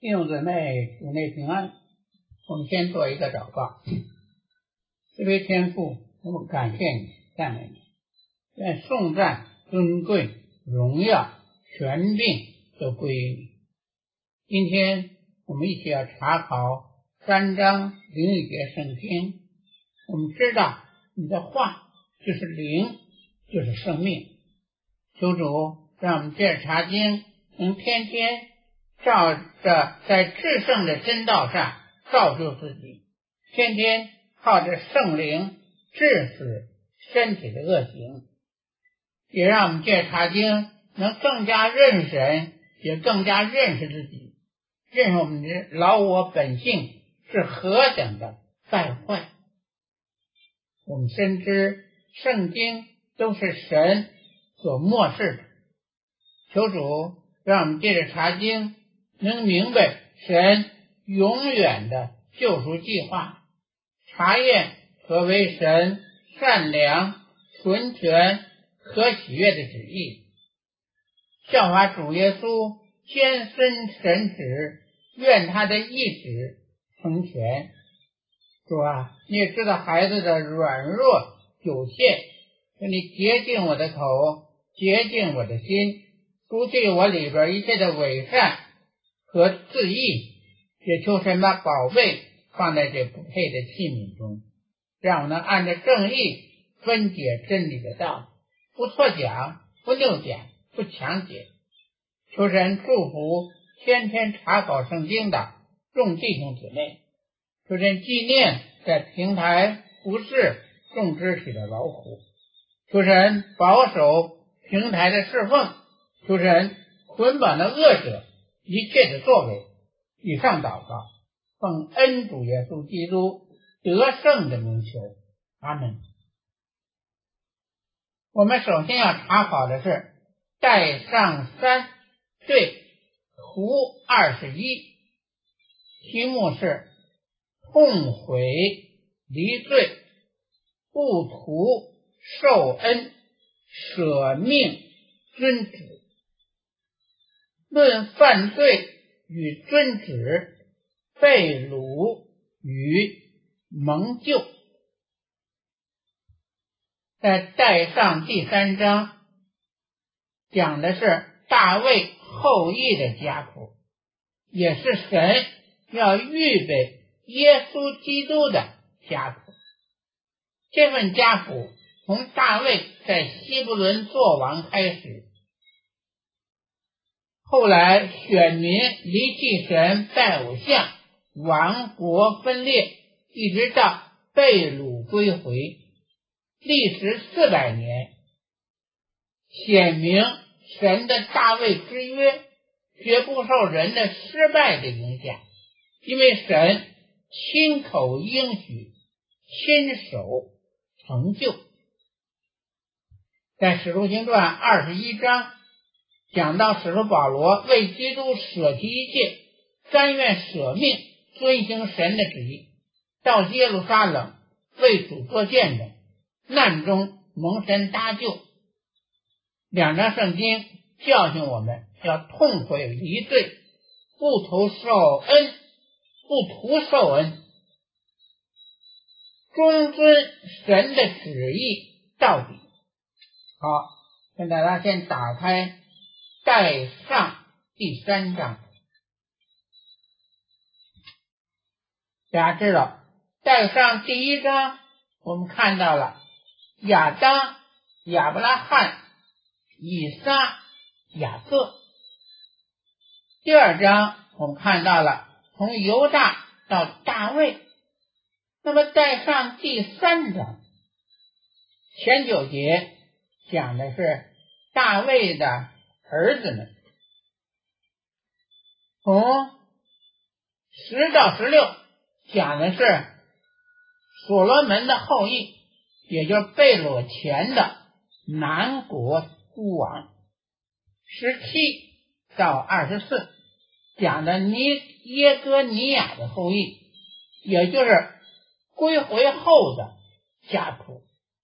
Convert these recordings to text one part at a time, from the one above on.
弟兄姊妹，主内平安。我们先做一个祷告。这位天父，我们感谢你，赞美你，愿颂赞、尊贵、荣耀、权柄都归于你。今天我们一起要查考3章灵语节圣经。我们知道你的话就是灵，就是生命。求主让我们借着查经能天天照着在至圣的真道上造就自己，天天靠着圣灵治死身体的恶行，也让我们借着查经能更加认识神，也更加认识自己，认识我们的老我本性是何等的败坏。我们深知圣经都是神所默示的，求主让我们借着查经能明白神永远的救赎计划，查验何为神善良、纯全和喜悦的旨意，效法主耶稣谦身神旨，愿他的意旨成全。主啊，你也知道孩子的软弱有限，求你洁净我的口，洁净我的心，除去我里边一切的伪善和自义，也求神把宝贝放在这不配的器皿中，让我能按照正义分解真理的道，不错讲，不谬讲，不强解。求神祝福天天查考圣经的众弟兄姊妹，求神纪念在平台服侍众肢体的劳苦，求神保守平台的侍奉，求神捆绑的恶者一切的作为。以上祷告，奉恩主耶稣基督得胜的名求，阿们。我们首先要查考的是带上3对图21，题目是痛悔离罪，不图受恩，舍命遵旨，论犯罪与遵旨，被掳与蒙救。在带上第3章讲的是大卫后裔的家谱，也是神要预备耶稣基督的家谱。这份家谱从大卫在希伯伦作王开始，后来选民离弃神，拜偶像，亡国分裂，一直到被掳归回，历时400年，显明神的大卫之约绝不受人的失败的影响，因为神亲口应许，亲手成就。在使徒行传21章讲到使徒保罗为基督舍弃一切，甘愿舍命遵行神的旨意，到耶路撒冷为主做见证，难中蒙神搭救。2章圣经教训我们要痛悔离罪，不图受恩，忠遵神的旨意到底。好，跟大家先打开带上第3章。大家知道带上第1章我们看到了亚当、亚伯拉罕、以撒、雅各。第2章我们看到了从犹大到大卫。那么带上第3章前9节讲的是大卫的儿子们，从10到16讲的是所罗门的后裔，也就是被掳前的南国诸王。17到24讲的耶哥尼亚的后裔，也就是归回后的家谱。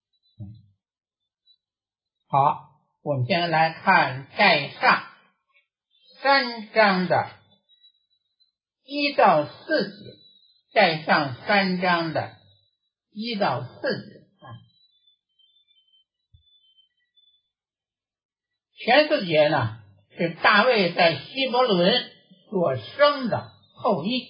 好，我们先来看带上3章的 1到4节，再上3章的1到4节前4节呢是大卫在希伯伦所生的后裔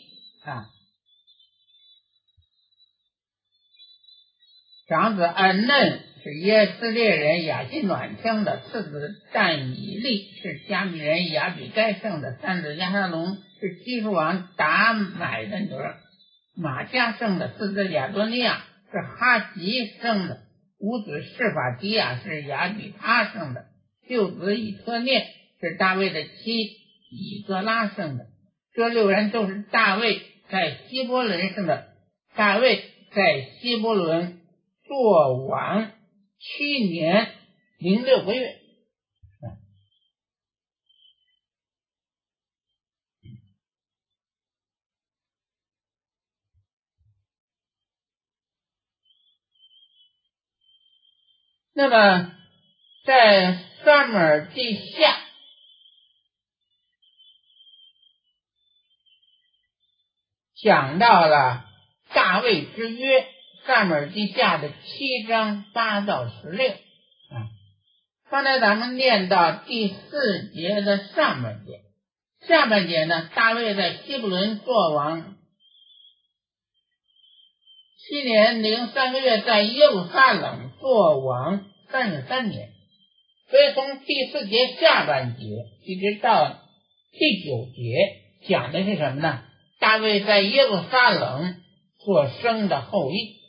长子暗嫩是耶斯列人亚基暖生的，次子但以利是加米人亚比该生的，三子亚沙龙是基述王达买的女儿，马加生的，四子亚多尼亚是哈吉生的，五子示法提亚是亚比他生的，六子以特涅是大卫的妻以格拉生的。这6人都是大卫在希伯伦生的。大卫在希伯伦做王7年0.6个月。那么在撒母耳记下讲到了大卫之约，撒母耳记下的7章8到16刚才咱们念到第4节的上半节，下半节呢，大卫在希伯伦作王7年03个月，在耶路撒冷作王33年。所以从第4节下半节一直到第9节讲的是什么呢？大卫在耶路撒冷所生的后裔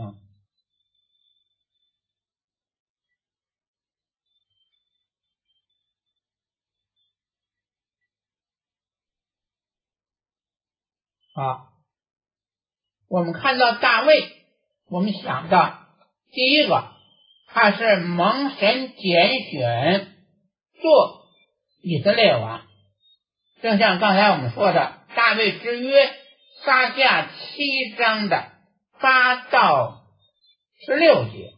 我们看到大卫，我们想到第一个，他是蒙神拣选做以色列王，正像刚才我们说的大卫之约撒下7章的8到16节，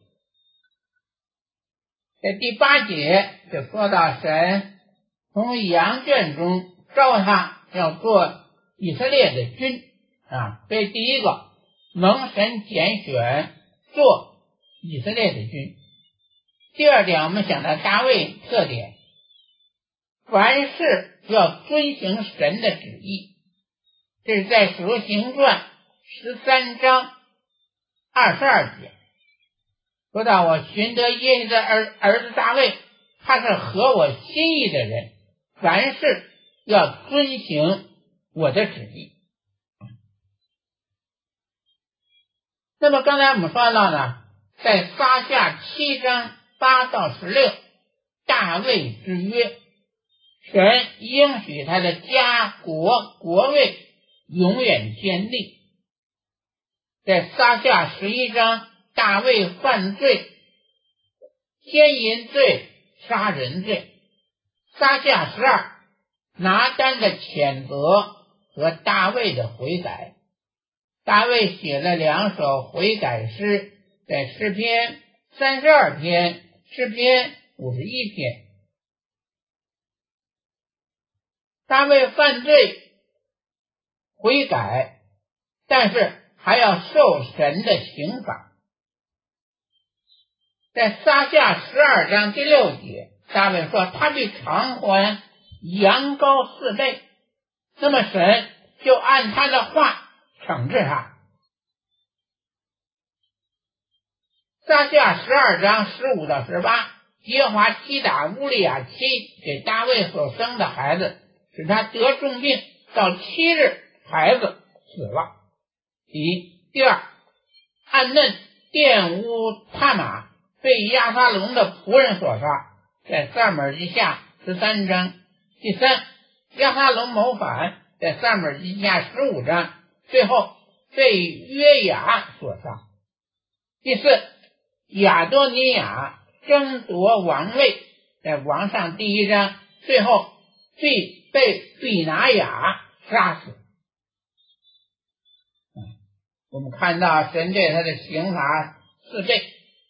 在第8节就说到神从羊圈中召他要做以色列的君所以第一个蒙神拣选做以色列的君。第二点，我们想到大卫特点，凡事要遵行神的旨意，这是在使徒行传13章22节说到，我寻得耶西的儿子大卫，他是合我心意的人，凡事要遵行我的旨意。那么刚才我们说到呢，在撒下7章8到16大卫之约，神应许他的家国位永远坚立。在撒下11章大卫犯罪，奸淫罪、杀人罪。撒下12拿单的谴责和大卫的悔改。大卫写了2首悔改诗，在诗篇32篇、诗篇51篇。大卫犯罪悔改，但是还要受神的刑罚。在撒下12章第6节，大卫说他必偿还羊羔4倍，那么神就按他的话惩治他。撒下12章15到18，耶和华击打乌利亚妻给大卫所生的孩子，使他得重病，到7日孩子死了。第二，暗嫩玷污他玛，被亚撒龙的仆人所杀，在撒母耳记下13章。第三，亚撒龙谋反，在撒母耳记下15章。最后被约雅所杀。第四，亚多尼亚争夺王位，在王上第1章。最后被比拿雅杀死。我们看到神对他的刑罚4倍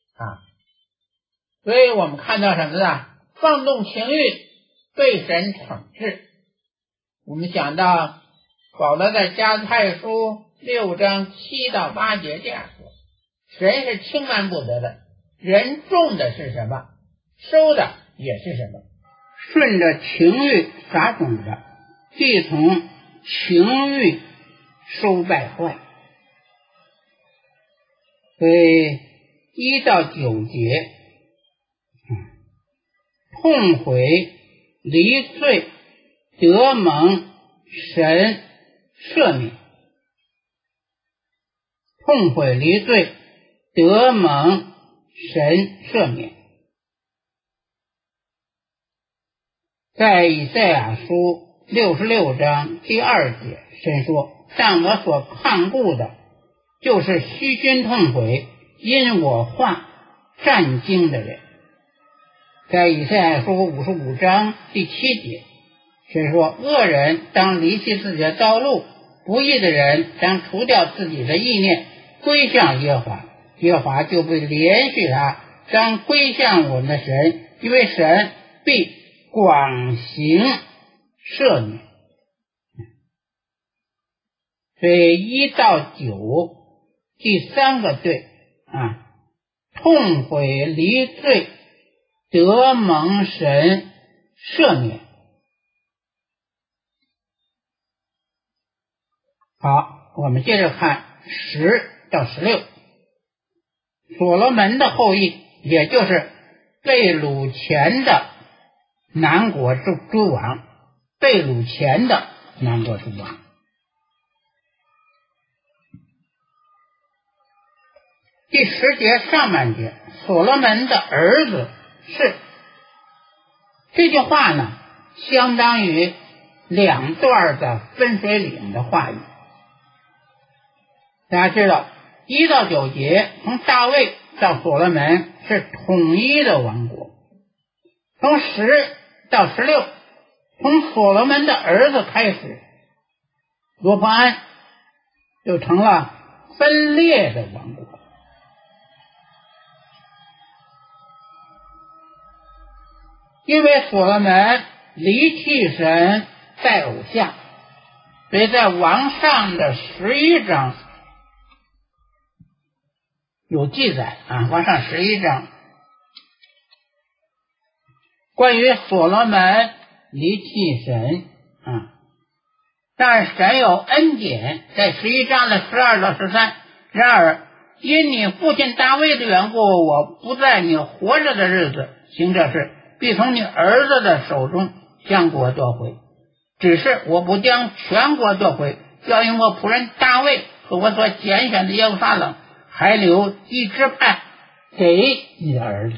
所以我们看到什么呢？放纵情欲被神惩治。我们想到保罗在加拉太书6章7到8节这样说：神是轻慢不得的，人种的是什么，收的也是什么。顺着情欲撒种的，必从情欲收败坏。所以1到9节，痛悔离罪，得蒙神赦免。痛悔离罪，得蒙神赦免。在以赛亚书66章第2节，神说：但我所看顾的，就是虚心痛悔，因我话战惊的人。在以赛亚书55章第7节，神说：恶人当离弃自己的道路，不义的人当除掉自己的意念，归向耶和华，耶和华就会连续他，当归向我们的神，因为神必广行赦免。所以1到9第3个对痛悔离罪，得蒙神赦免。好，我们接着看10到16。所罗门的后裔，也就是被掳前的南国诸王，被掳前的南国诸王。第10节上半节，所罗门的儿子是，这句话呢，相当于2段的分水岭的话语。大家知道1到9节从大卫到所罗门是统一的王国，从10到16从所罗门的儿子开始，罗波安就成了分裂的王国。因为所罗门离弃神，拜偶像，所以在王上的11章有记载王上11章关于所罗门离弃神但是神有恩典，在11章的12到13，然而因你父亲大卫的缘故，我不在你活着的日子行这事，必从你儿子的手中将国夺回。只是我不将全国夺回，要用我仆人大卫和我所拣选的耶路撒冷，还留一支派给你的儿子。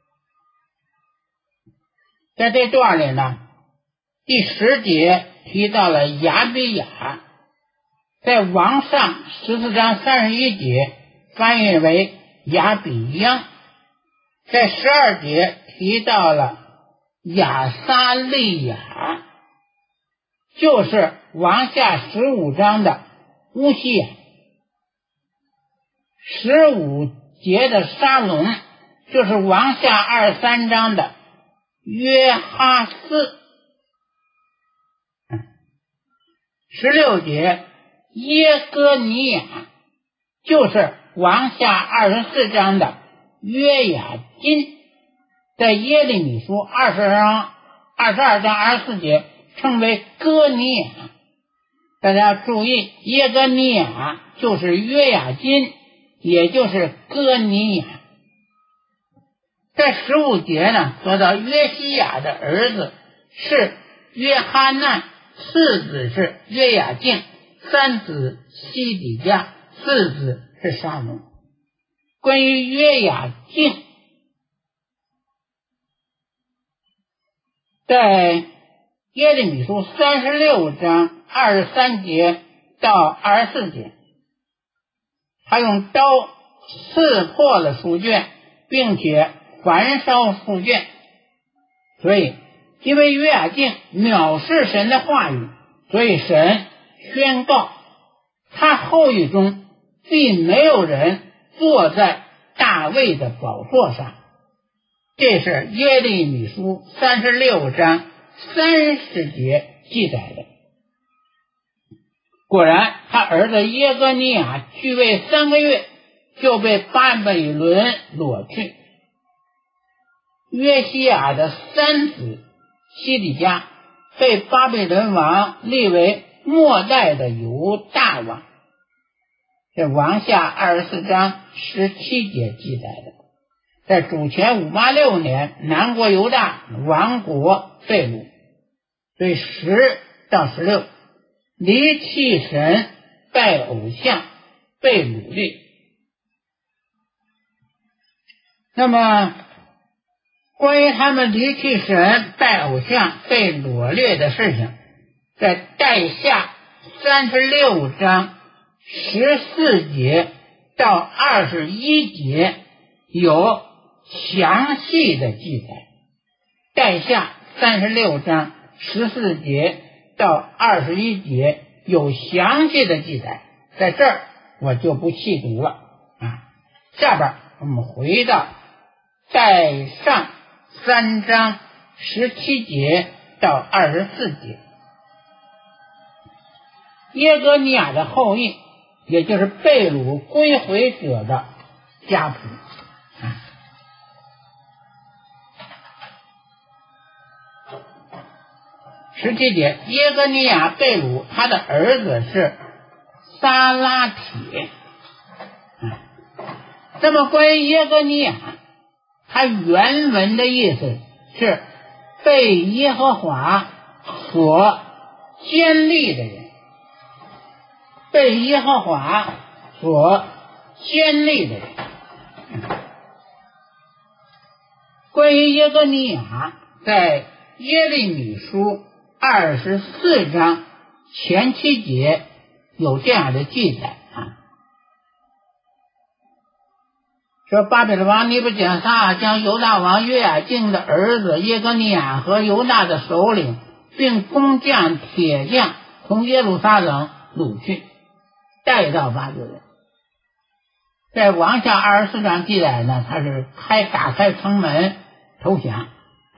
在这段里呢，第10节提到了亚比雅，在王上14章31节翻译为亚比央，在12节提到了亚撒利雅，就是王下15章的乌西雅。15节的沙龙，就是王下23章的约哈斯。16节耶哥尼雅，就是王下24章的约雅金。在耶利米书22章24节称为哥尼雅。大家注意，耶哥尼雅就是约雅金，也就是哥尼雅。在15节呢，说到约西亚的儿子是约哈难，次子是约雅敬，三子西底家，四子是沙龙。关于约雅敬，在耶利米书36章23节到24节，他用刀刺破了书卷，并且焚烧书卷。所以因为约雅敬藐视神的话语，所以神宣告他后裔中必没有人坐在大卫的宝座上。这是耶利米书36章30节记载的。 果然，他儿子耶哥尼亚居位3个月，就被巴比伦掳去。约西亚的3子西底家被巴比伦王立为末代的犹大王，这王下24章17节记载的。在主前586年，南国犹大亡国被掳，所以10到16离弃神，拜偶像，被掳掠。那么关于他们离弃神、拜偶像、被掳掠的事情，在代下36章14节到21节有详细的记载。代下36章14节到21节有详细的记载，在这儿我就不细读了下边我们回到代上3章17节到24节。耶哥尼亚的后裔，也就是被掳归回者的家谱17节，耶哥尼亚被掳，他的儿子是撒拉铁那么关于耶哥尼亚，他原文的意思是被耶和华所坚立的人，被耶和华所坚立的人。关于耶哥尼亚，在耶利米书24章前7节有这样的记载说巴比伦王尼布甲撒将犹大王约雅敬的儿子耶哥尼亚和犹大的首领并工匠铁匠从耶路撒冷掳去，带到巴比伦。在王下24章记载呢，他是打开城门投降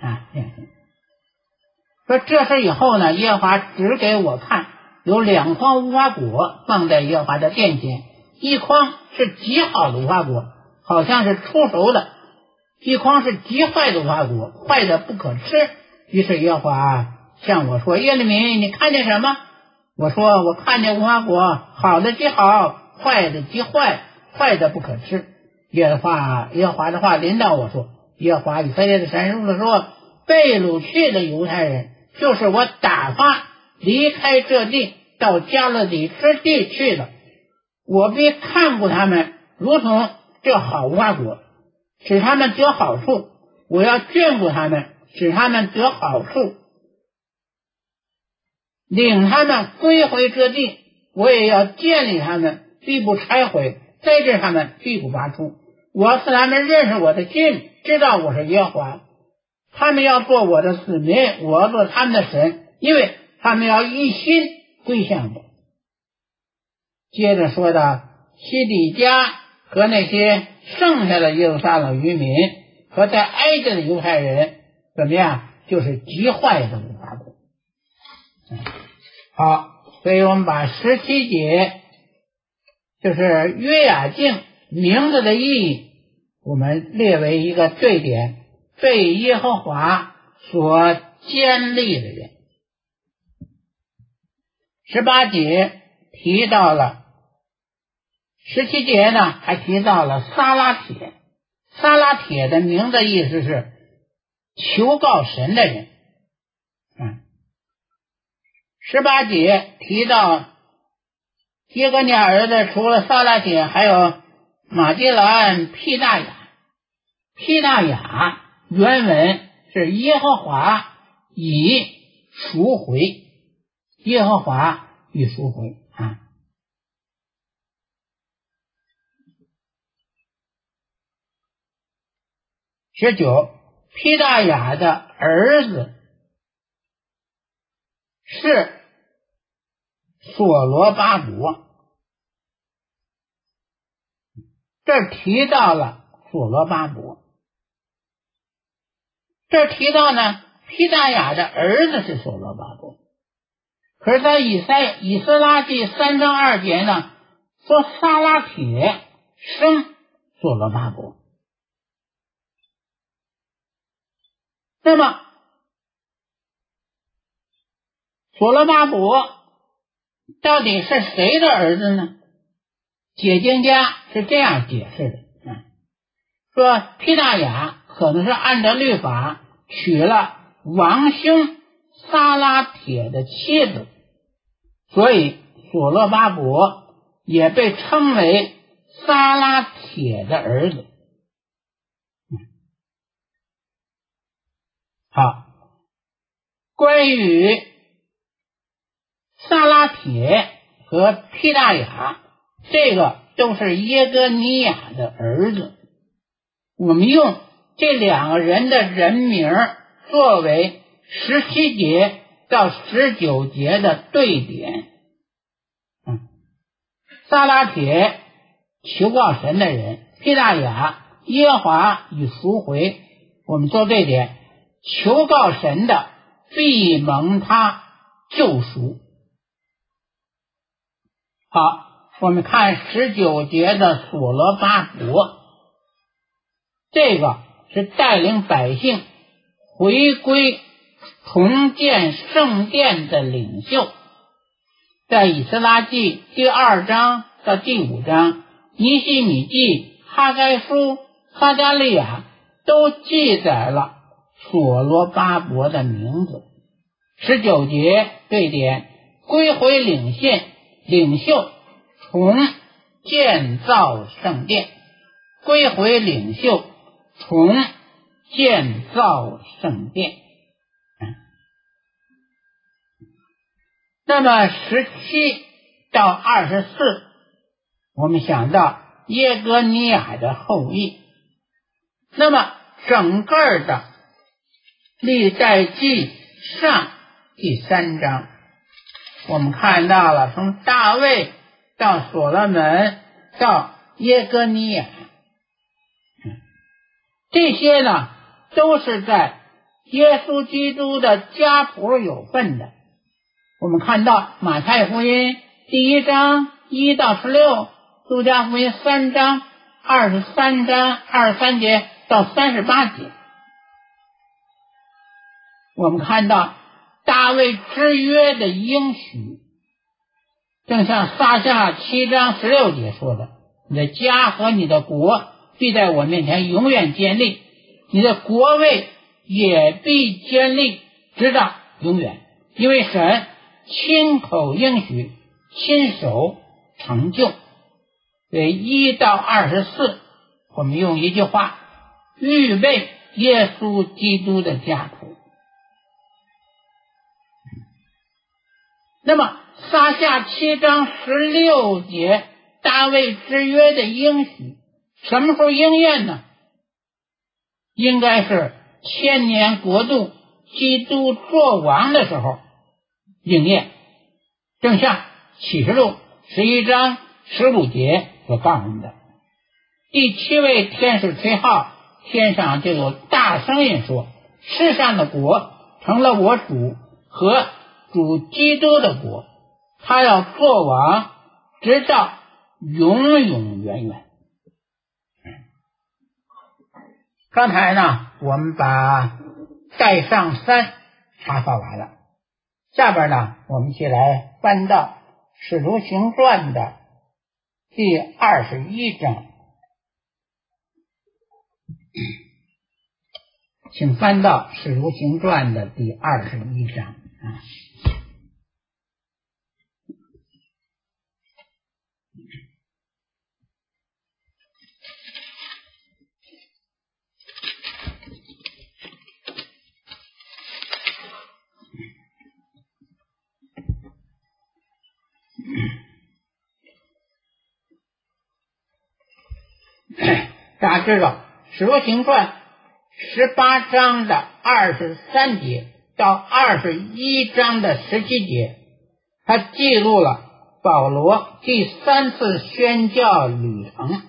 说这事以后呢，耶和华指给我看，有2筐无花果放在耶和华的殿前，一筐是极好的无花果，好像是出熟的，一筐是极坏的无花果，坏的不可吃。于是耶和华向我说，耶利米，你看见什么？我说我看见无花果，好的极好，坏的极坏，坏的不可吃。耶和华的话临到我说，耶和华以色列的神如此说，被掳去的犹太人，就是我打发离开这地到加勒底之地去的，我必看顾他们，如同这好无花果，使他们得好处，我要眷顾他们，使他们得好处，领他们归回这地，我也要建立他们，必不拆毁，栽植他们，必不拔出。我要使他们认识我的心，知道我是耶和华，他们要做我的子民，我要做他们的神，因为他们要一心归向我。接着说到西底家和那些剩下的耶路撒冷渔民和在埃及的犹太人怎么样，就是极坏的无花果。好，所以我们把17节就是约雅敬名字的意义，我们列为一个对点，被耶和华所坚立的人。18节提到了，17节呢还提到了撒拉铁。撒拉铁的名字意思是求告神的人。18节提到耶哥尼亚儿子除了撒拉铁，还有马基兰、毗大雅。毗大雅原文是耶和华以赎回，耶和华以赎回19，毗大雅的儿子是所罗巴伯，这提到了所罗巴伯。这提到呢，毗大雅的儿子是所罗巴伯， 可是在以斯拉记3章2节呢，说撒拉铁生所罗巴伯。那么所罗巴伯到底是谁的儿子呢？解经家是这样解释的，说毗大雅可能是按照律法娶了王兄撒拉铁的妻子，所以所罗巴伯也被称为撒拉铁的儿子。好，关于撒拉铁和毗大雅，这个都是耶哥尼雅的儿子。我们用这两个人的人名作为17节到19节的对点。撒拉铁求告神的人，毗大雅耶和华已赎回。我们做对点，求告神的必蒙他救赎。好，我们看19节的所罗巴伯，这个是带领百姓回归重建圣殿的领袖。在以斯拉记第2章到第5章，尼希米记、哈该书、撒迦利亚都记载了所罗巴伯的名字。19节对点，归回领袖重建造圣殿，归回领袖重建造圣殿。那么17到24，我们想到耶哥尼雅的后裔。那么整个的历代记上第3章，我们看到了从大卫到所罗门到耶哥尼雅，这些呢都是在耶稣基督的家谱有份的。我们看到马太福音第1章1到16，路加福音3章23章23节到38节，我们看到大卫之约的应许，正像撒下7章16节说的，你的家和你的国必在我面前永远坚立，你的国位也必坚立直到永远，因为神亲口应许，亲手成就。对1到24，我们用一句话预备耶稣基督的家谱。那么撒下7章16节大卫之约的应许什么时候应验呢？应该是千年国度基督作王的时候应验，正像启示录11章15节所告诉我们的。第7位天使吹号，天上就有大声音说，世上的国成了我主和主基督的国，他要作王直到永永远远。刚才呢我们把盖上3查考完了，下边呢我们一起来翻到使徒行传的第21章，请翻到使徒行传的第21章大家知道使徒行传18章的23节到21章的17节，它记录了保罗第3次宣教旅程，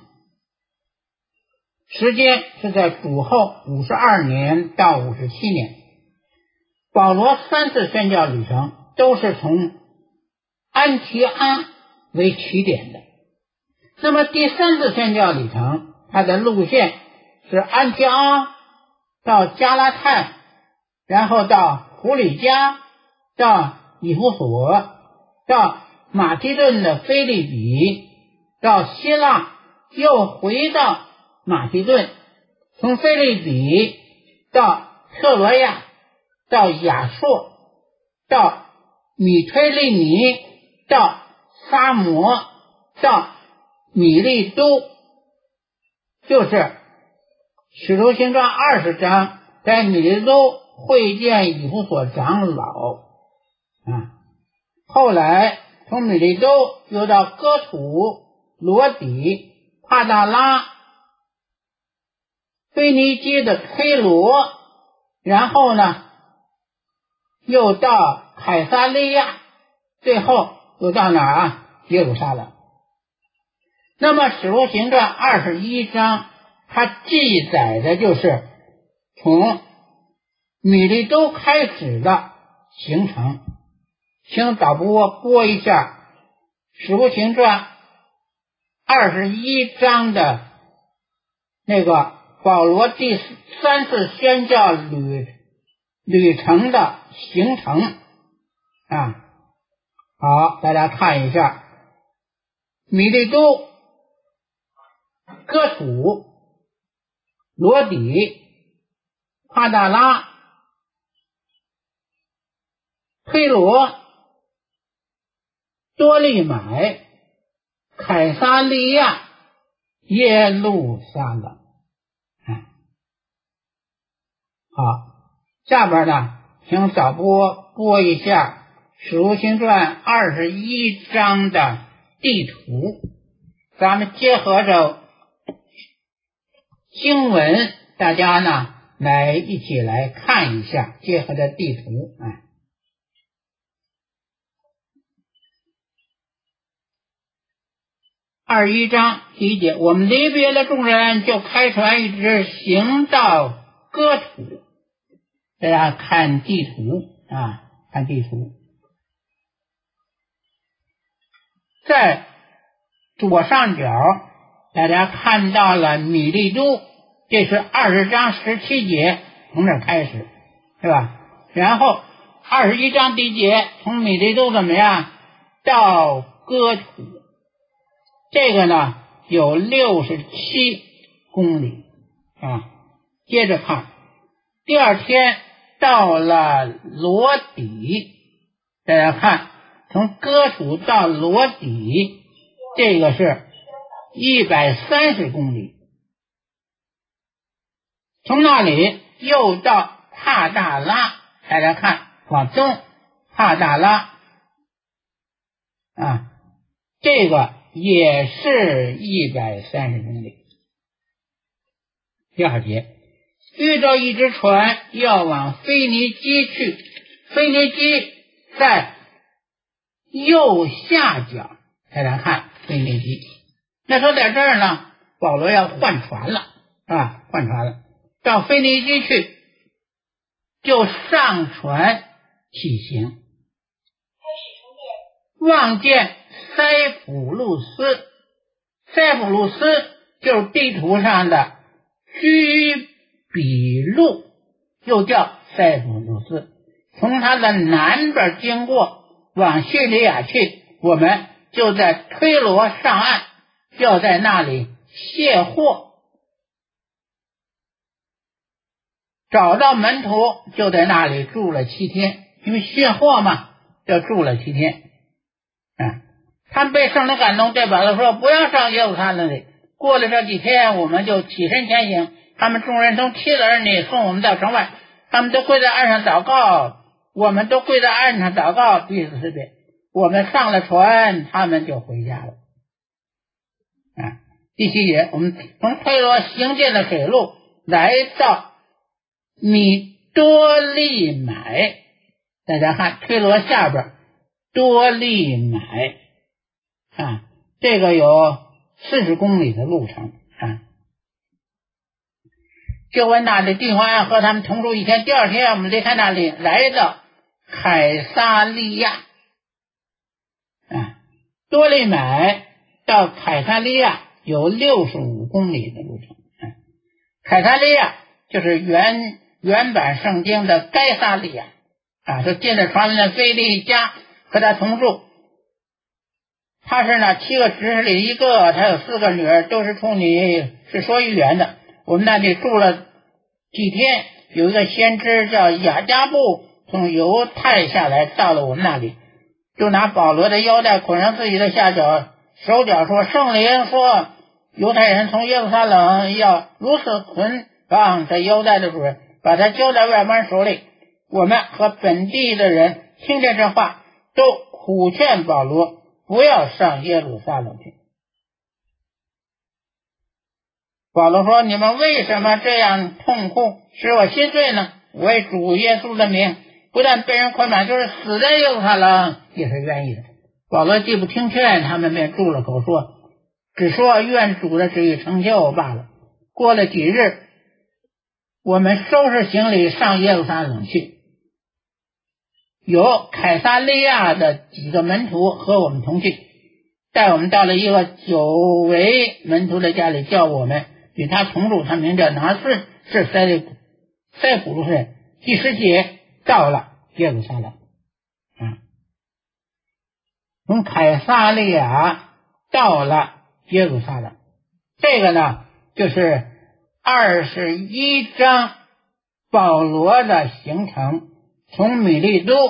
时间是在主后52年到57年。保罗3次宣教旅程都是从安提阿为起点的。那么第三次宣教旅程，它的路线是安提阿到加拉太，然后到弗里加，到以弗所，到马其顿的腓立比，到希腊，又回到马其顿，从腓立比到特罗亚，到亚朔，到米推利尼，到撒摩，到米利都，就是使徒行传20章在米利都会见以弗所长老后来从米利都又到哥土、罗底、帕大拉、腓尼基的推罗，然后呢又到凯撒利亚，最后又到哪儿耶路撒冷。那么使徒行传21章它记载的就是从米利都开始的行程。请导播一下使徒行传21章的那个保罗第3次宣教旅程的行程好，大家看一下米利都、哥土、罗底、帕大拉、推罗、多利买、凯撒利亚、耶路撒冷。好，下边呢，请导播一下使徒行传21章的地图，咱们结合着经文，大家呢一起来看一下结合着地图21章第1节，我们离别了众人，就开船一直行到哥土。大家看地图看地图，在左上角大家看到了米利都，这是20章17节，从这开始是吧？然后21章第1节，从米利都怎么样到哥土，这个呢有67公里接着看，第二天到了罗底，大家看从哥土到罗底，这个是130公里，从那里又到帕大拉，大家看往东帕大拉这个也是130公里。第2节，遇着一只船要往腓尼基去，腓尼基在右下角，大家看腓尼基。那说在这儿呢，保罗要换船了换船了，到腓尼基去，就上船起行，望见塞浦路斯，塞浦路斯就是地图上的居比路，又叫塞浦路斯，从它的南边经过往叙利亚去，我们就在推罗上岸，要在那里卸货，找到门徒就在那里住了7天，因为卸货嘛，就住了7天他们被圣灵感动，对保罗说不要上耶路撒冷里，过了这几天我们就起身前行。他们众人从妻子儿女送我们到城外，他们都跪在岸上祷告，我们都跪在岸上祷告，彼此辞别。我们上了船，他们就回家了第7节，我们从推罗行进的水路来到米多利买，大家看推罗下边多利买这个有40公里的路程就问那里地方和他们同住1天，第2天我们离开那里来到凯撒利亚多利买到凯撒利亚有65公里的路程。凯撒利亚就是原版圣经的该撒利亚是接着传了腓利家和他同住。他是呢7个侄子里一个，他有4个女儿，都是处女，是说语言的。我们那里住了几天，有一个先知叫雅加布从犹太下来，到了我们那里，就拿保罗的腰带捆上自己的下脚手脚，说圣灵说犹太人从耶路撒冷要如此捆绑这腰带的主人，把他交在外邦人手里。我们和本地的人听见这话，都苦劝保罗不要上耶路撒冷去。保罗说，你们为什么这样痛哭，使我心碎呢？为主耶稣的名，不但被人捆绑，就是死在耶路撒冷也是愿意的。保罗既不听劝，他们便住了口，说只说愿主的旨意成就罢了。过了几日，我们收拾行李上耶路撒冷去，有凯撒利亚的几个门徒和我们同去，带我们到了一个久违门徒的家里，叫我们与他同住。他名叫拿顺，是塞浦路人。第10节到了耶路撒冷，从凯撒利亚到了耶路撒冷。这个呢就是21章保罗的行程，从米利都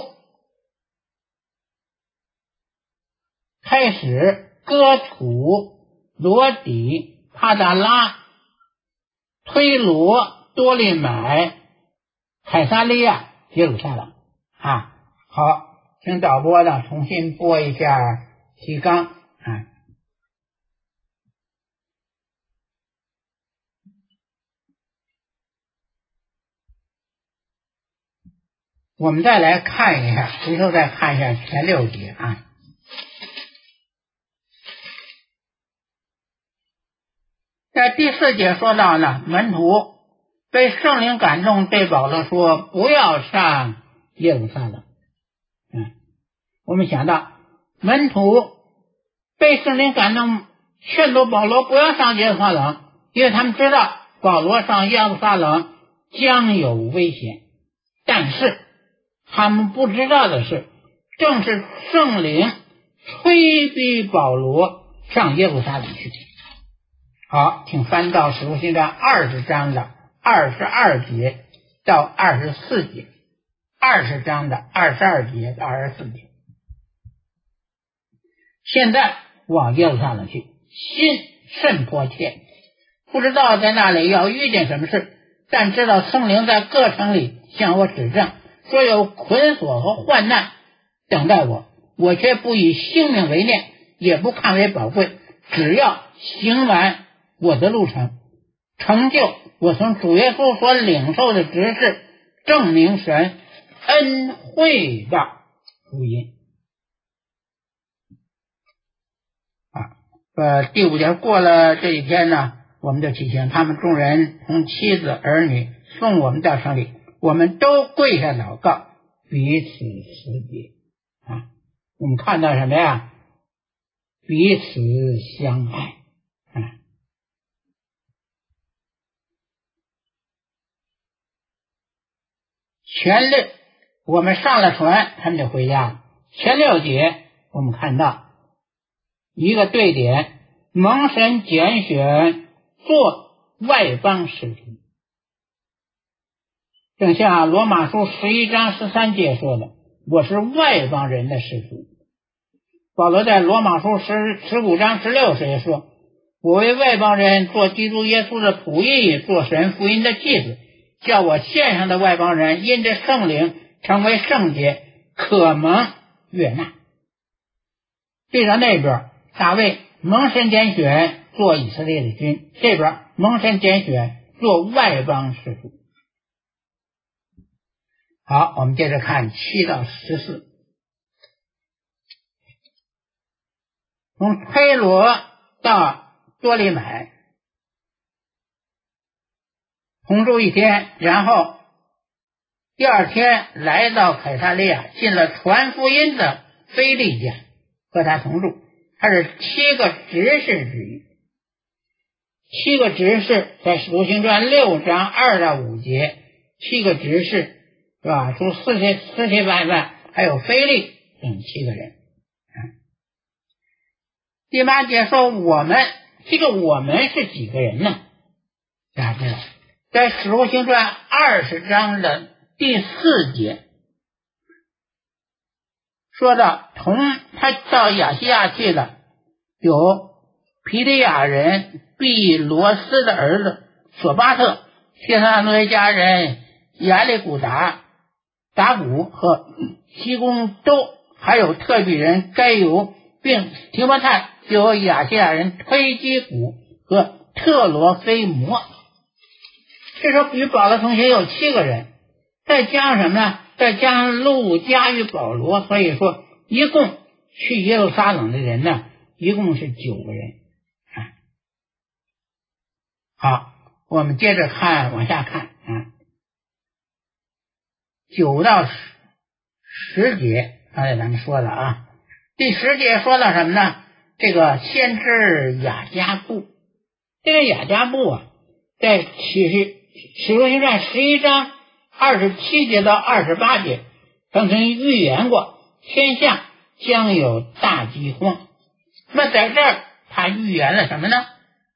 开始，哥土、罗底、帕达拉、推罗、多利买、凯撒利亚、耶路撒冷。好，请导播呢重新播一下提纲。我们再来看一下，回头再看一下前6节。在第4节说到呢，门徒被圣灵感动，对保罗说不要上耶路撒冷。我们想到门徒被圣灵感动，劝阻保罗不要上耶路撒冷，因为他们知道保罗上耶路撒冷将有危险。但是他们不知道的是，正是圣灵催逼保罗上耶路撒冷去。好，请翻到使徒行传20章的22节到24节，20章的22节到24节。现在往耶路撒冷去，心甚迫切，不知道在那里要遇见什么事，但知道圣灵在各城里向我指证，说有捆锁和患难等待我，我却不以性命为念，也不看为宝贵，只要行完我的路程，成就我从主耶稣所领受的职事，证明神恩惠的福音。第5节，过了这一天呢，我们就提醒他们众人同妻子儿女送我们到城里，我们都跪下祷告，彼此识别。我们看到什么呀？彼此相爱。前6我们上了船，他们就回家了。前6节我们看到一个对点，蒙神拣选做外邦使徒，正像罗马书11章13节说的，我是外邦人的使徒。保罗在罗马书15章16节也说，我为外邦人做基督耶稣的仆役，做神福音的祭司，叫我献上的外邦人因着圣灵成为圣洁，可蒙悦纳。对照那边，大卫蒙神拣选做以色列的君，这边蒙神拣选做外邦使徒。好，我们接着看7到14。从推罗到多利买同住1天，然后第2天来到凯撒利亚，进了传福音的腓利家，和他同住。 它是7个执事之一。7个执事在使徒行传6章2到5节，7个执事是吧？除司提反外，还有腓力等7个人。第8节说我们，这个我们是几个人呢？大家知道，在使徒行传20章的第4节说到，他到亚细亚去了，有皮利亚人毕罗斯的儿子索巴特、帖撒罗尼迦人亚里古达古和西公都，还有特比人该犹，并提摩太，就有亚细亚人推基古和特罗菲摩。这时候与保罗同行有7个人，再加上什么呢？再加上路加与保罗，所以说一共去耶路撒冷的人呢，一共是9个人。好，我们接着往下看9到10节，刚才咱们说了啊。第10节说到什么呢？这个先知雅加布，这个雅加布在使徒行传11章27节到28节曾预言过天下将有大饥荒。那在这儿他预言了什么呢？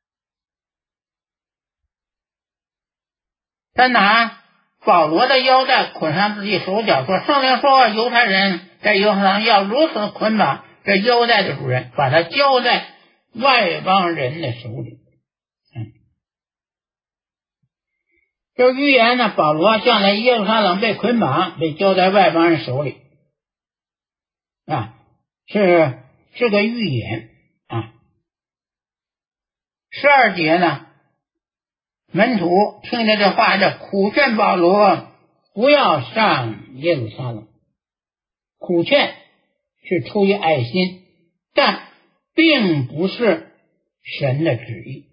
他拿保罗的腰带捆上自己手脚，说圣灵说犹太人在耶路撒冷要如此捆绑这腰带的主人，把他交在外邦人的手里。这预言呢，保罗将来耶路撒冷被捆绑，被交在外邦人手里是个预言12节呢，门徒听着这话，这苦劝保罗不要上耶路撒冷。苦劝是出于爱心，但并不是神的旨意。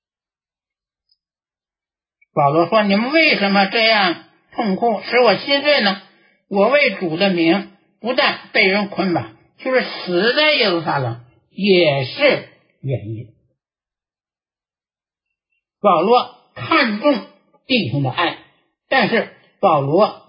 保罗说，你们为什么这样痛哭，使我心碎呢？我为主的名不但被人捆绑，就是死在耶路撒冷也是愿意的。保罗看重弟兄的爱，但是保罗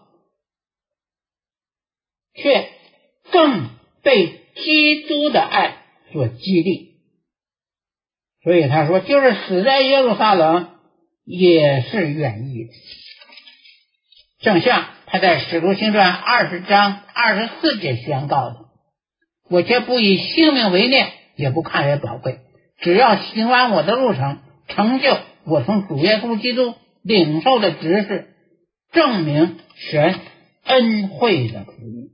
却更被基督的爱所激励，所以他说就是死在耶路撒冷也是愿意的。正像他在使徒行传20章24节宣告的，我却不以性命为念，也不看为宝贵，只要行完我的路程，成就我从主耶稣基督领受的职事，证明神恩惠的福音。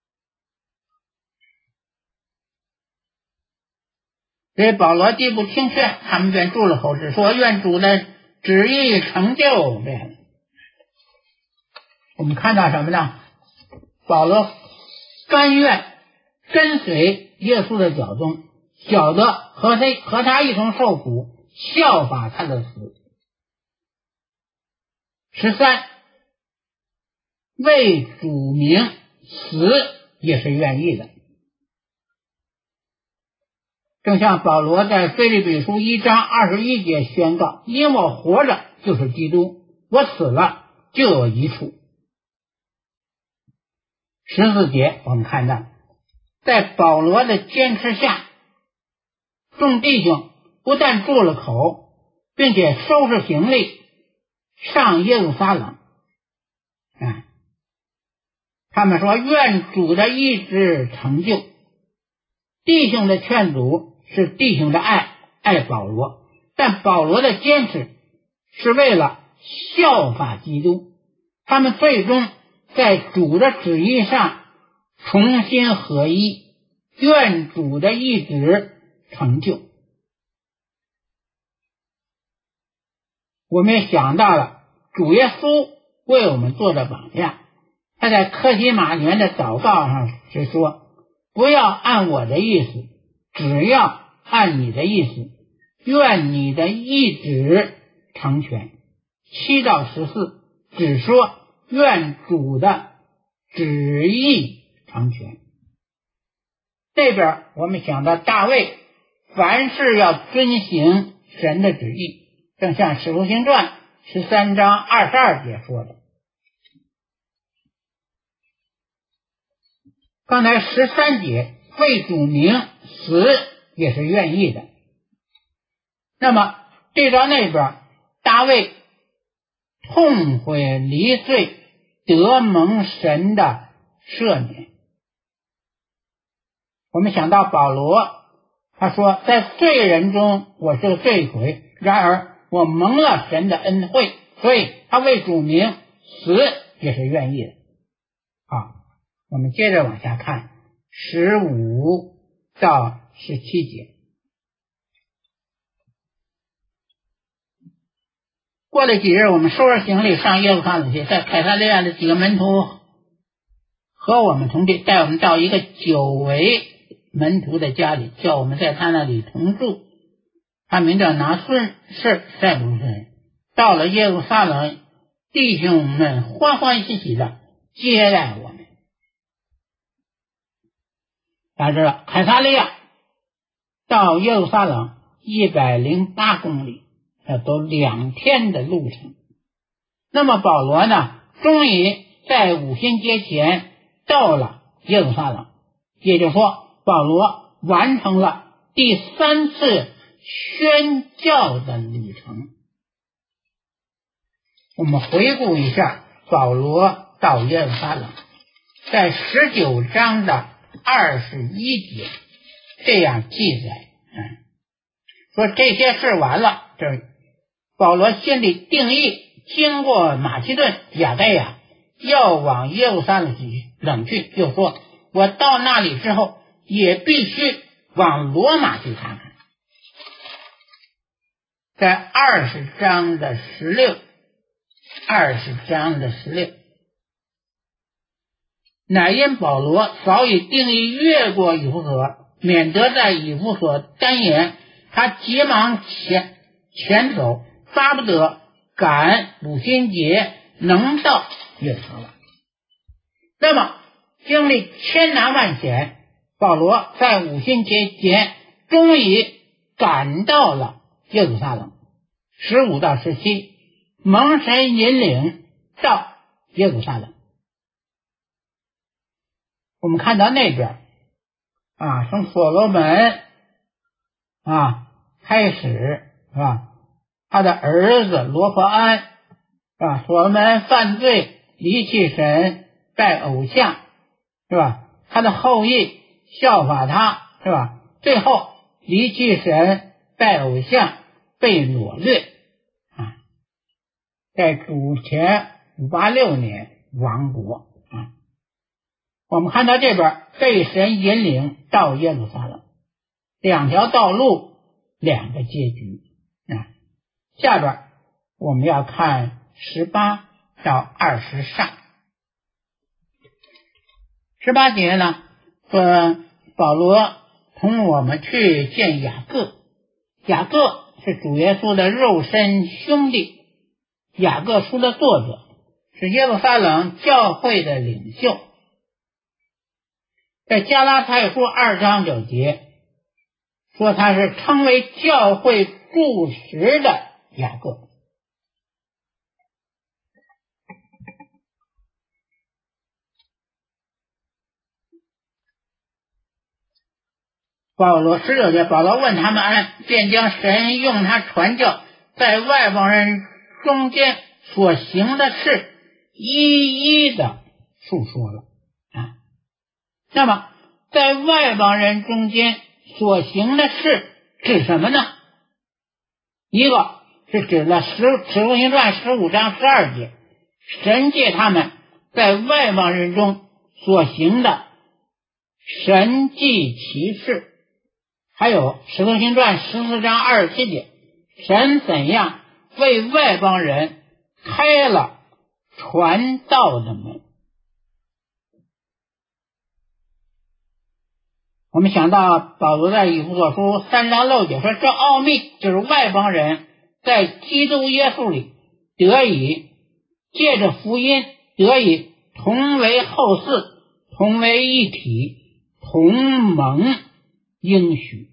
所以保罗既不听劝，他们便住了口，只说愿主的旨意成就。这样我们看到什么呢？保罗甘愿跟随耶稣的脚踪，晓得和他一同受苦，效法他的死。13，为主名死也是愿意的。正像保罗在腓立比书1章21节宣告，因我活着就是基督，我死了就有益处。14节我们看到，在保罗的坚持下，众弟兄不但住了口，并且收拾行李上耶路撒冷。他们说愿主的意志成就。弟兄的劝阻是弟兄的爱保罗，但保罗的坚持是为了效法基督。他们最终在主的旨意上重新合一，愿主的意志成就。我们也想到了主耶稣为我们做的榜样，他在客西马尼园的祷告上是说，不要按我的意思，只要按你的意思，愿你的意志成全。7到14只说愿主的旨意成全。 那边我们想到大卫凡事要遵行神的旨意，正像《使徒行传》13章22节说的。刚才13节为主名死也是愿意的。那么对照那边大卫痛悔离罪，得蒙神的赦免。我们想到保罗，他说在罪人中我是个罪魁，然而我蒙了神的恩惠，所以他为主名死也是愿意的。好，我们接着往下看15到17节。过了几日，我们收拾行李上耶路撒冷去，在凯撒利亚的几个门徒和我们同去，带我们到一个久违门徒的家里，叫我们在他那里同住。他名叫拿顺，是塞浦路斯人。到了耶路撒冷，弟兄们欢欢喜喜的接待我们。大家知道凯撒利亚到耶路撒冷108公里，要走2天的路程。那么保罗呢，终于在五旬节前到了耶路撒冷，也就是说保罗完成了第3次宣教的旅程。我们回顾一下保罗到耶路撒冷，在19章的21节这样记载，说这些事完了，这保罗心里定义，经过马其顿、亚该亚，要往耶路撒冷去，就说我到那里之后也必须往罗马去看看。在20章的16，乃因保罗早已定义越过以弗所，免得在以弗所单言，他急忙前走，巴不得赶五旬节能到耶路撒冷。那么经历千难万险，保罗在五旬节前终于赶到了耶路撒冷。15到17，蒙神引领到耶路撒冷。我们看到那边从所罗门开始，是吧？他的儿子罗伯安，是吧？所罗门犯罪，离弃神，拜偶像，是吧？他的后裔效法他，是吧？最后离弃神，拜偶像，被掳掠，在主前586年亡国。我们看到这边被神引领到耶路撒冷，2条道路，2个结局。下边我们要看18到20上。18节呢，说保罗同我们去见雅各，雅各是主耶稣的肉身兄弟，雅各书的作者，是耶路撒冷教会的领袖。在加拉太书2章9节说他是称为教会柱石的雅各。保罗19节，保罗问他们安，便将神用他传教在外邦人中间所行的事一一的述说了。那么在外邦人中间所行的事指什么呢？一个是指了使徒行传15章12节，神借他们在外邦人中所行的神迹奇事，还有使徒行传14章27节，神怎样为外邦人开了传道的门。我们想到保罗在以弗所书3章6节说，这奥秘就是外邦人在基督耶稣里得以借着福音得以同为后嗣，同为一体， 同盟应许。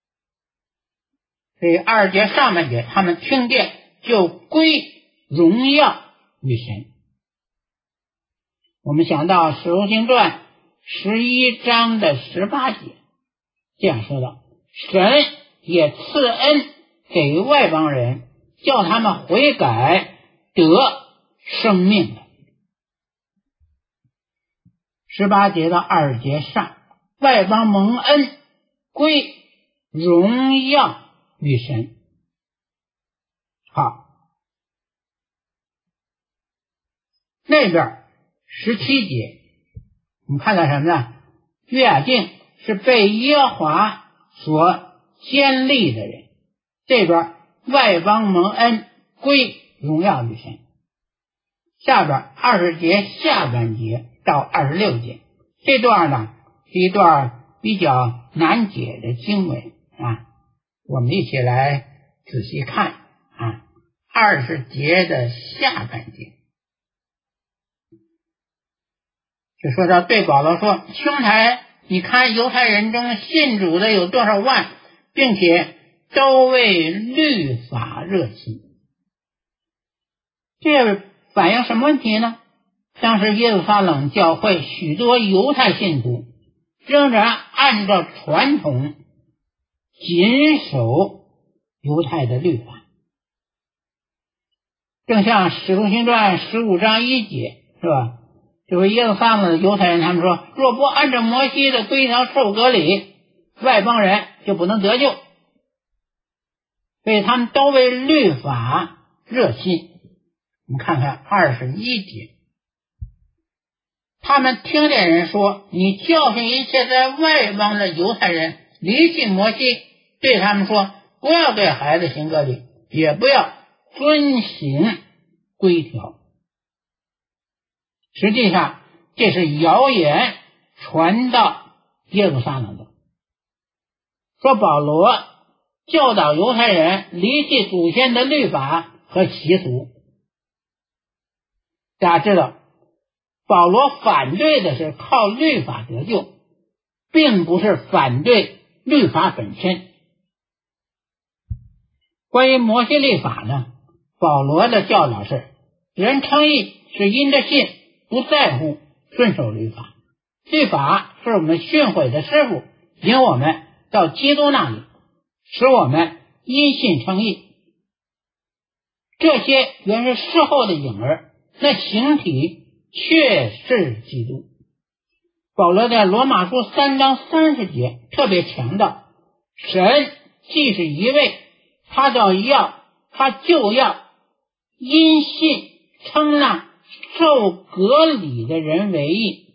所以2节上半节他们听见就归荣耀于神。我们想到使徒行传11章的18节这样说道，神也赐恩给外邦人，叫他们悔改得生命了。18节到20节上，外邦蒙恩归荣耀于神。好，那边17节我们看到什么呢？约雅敬是被耶和华所坚立的人，这边外邦蒙恩归荣耀于神。下边20节下半节到26节，这段呢是一段比较难解的经文啊，我们一起来仔细看啊。20节的下半节就说到，对保罗说，兄台，你看犹太人中信主的有多少万，并且都为律法热心。这反映什么问题呢？当时耶路撒冷教会许多犹太信徒仍然按照传统谨守犹太的律法，正像使徒行传15章1节是吧？就是耶路撒冷的犹太人，他们说，若不按照摩西的规条受割礼，外邦人就不能得救。所以他们都为律法热心。我们看看21节，他们听见人说，你教训一切在外邦的犹太人离弃摩西，对他们说，不要对孩子行割礼，也不要遵行规条。实际上这是谣言传到耶路撒冷的，说保罗教导犹太人离弃祖先的律法和习俗。大家知道，保罗反对的是靠律法得救，并不是反对律法本身。关于摩西律法呢，保罗的教导是，人称义是因着信，不在乎遵守律法。律法是我们训诲的师傅，引我们到基督那里，使我们因信称义。这些原是事后的影儿，那形体却是基督。保罗在罗马书3章30节特别强调，神既是一位，他就要因信称那受割礼的人为义，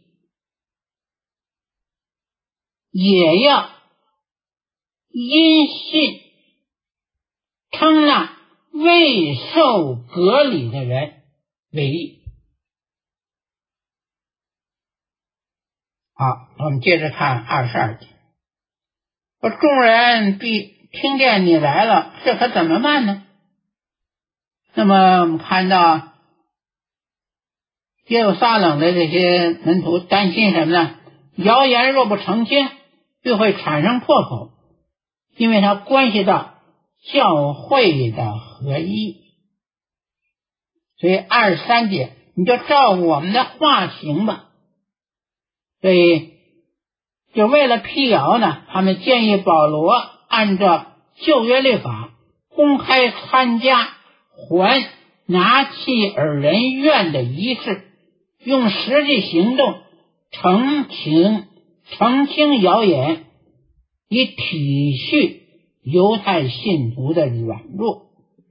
也要因信称那未受割礼的人为义。好，我们接着看22节，说众人必听见你来了，这可怎么办呢？那么我们看到耶路撒冷的这些门徒担心什么呢？谣言若不澄清，就会产生破口，因为它关系到教会的合一。所以23节你就照我们的话行吧。所以就为了辟谣呢，他们建议保罗按照旧约律法公开参加还拿契尔人愿的仪式，用实际行动澄清谣言，以体恤犹太信徒的软弱。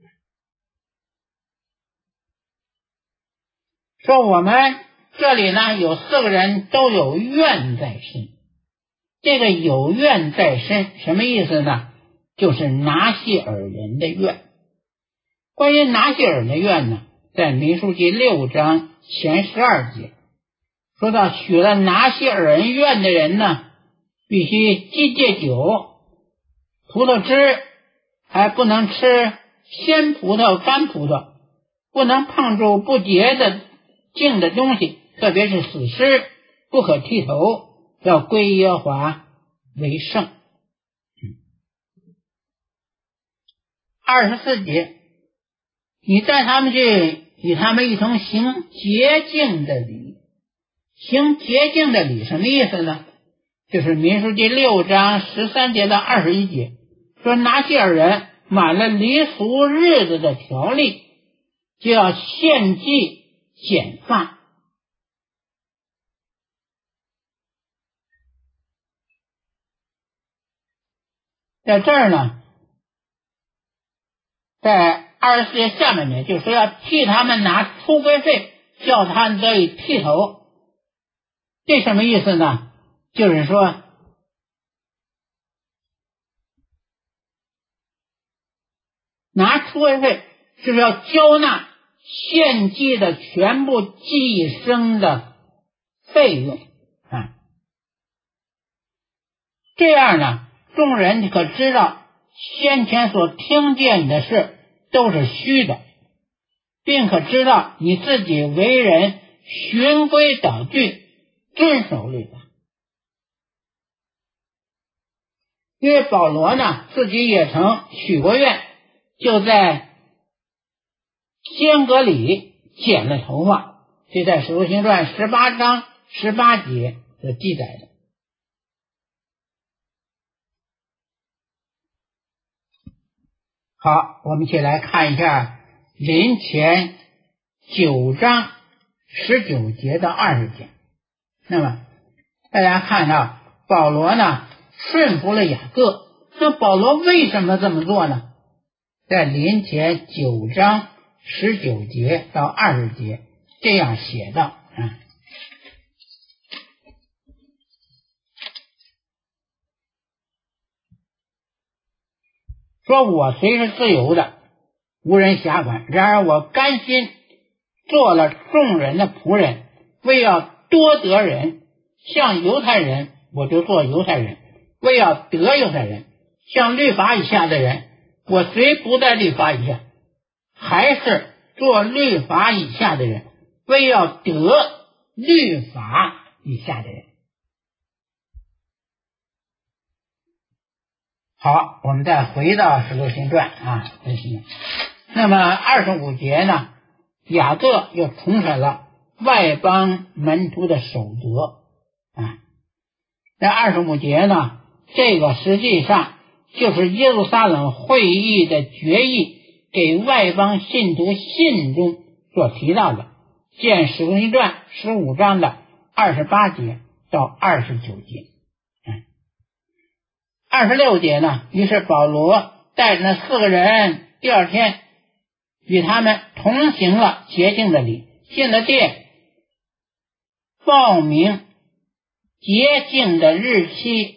说我们这里呢有4个人都有愿在身，这个有愿在身什么意思呢？就是拿细尔人的愿。关于拿细尔的愿呢，在民数记6章前12节说到，许了拿细尔人愿的人呢，必须忌戒酒、葡萄汁，还不能吃鲜葡萄、干葡萄，不能碰触不洁的净的东西，特别是死尸，不可剃头， 要归耶和华为圣。24节，你带他们去，与他们一同行洁净的礼。行洁净的礼什么意思呢？就是民数记6章13节到21节，说拿西尔人满了离俗日子的条例，就要献祭剪发。在这儿呢，在24节下面呢，就说要替他们拿出规费，叫他们得以剃头。这什么意思呢？就是说拿出规费就是要交纳献祭的全部祭牲的费用啊。这样呢，众人可知道先前所听见的事都是虚的，并可知道你自己为人循规蹈矩，遵守律法。因为保罗呢自己也曾许过愿，就在间隔里剪了头发，这在使徒行传18章18节所记载的。好，我们一起来看一下林前9章19节到20节。那么大家看到保罗呢顺服了雅各，那保罗为什么这么做呢？在林前9章19节到20节这样写道说我虽是自由的，无人辖管，然而我甘心做了众人的仆人，为要多得人，像犹太人我就做犹太人，为要得犹太人，像律法以下的人我虽不在律法以下，还是做律法以下的人，为要得律法以下的人。好，我们再回到使徒行传分析。那么25节呢，雅各又重申了外邦门徒的守则在25节呢，这个实际上就是耶路撒冷会议的决议给外邦信徒信中所提到的，见使徒行传15章的28节到29节。26节呢，于是保罗带着那4个人，第二天与他们同行了洁净的礼，进了殿，报名洁净的日期，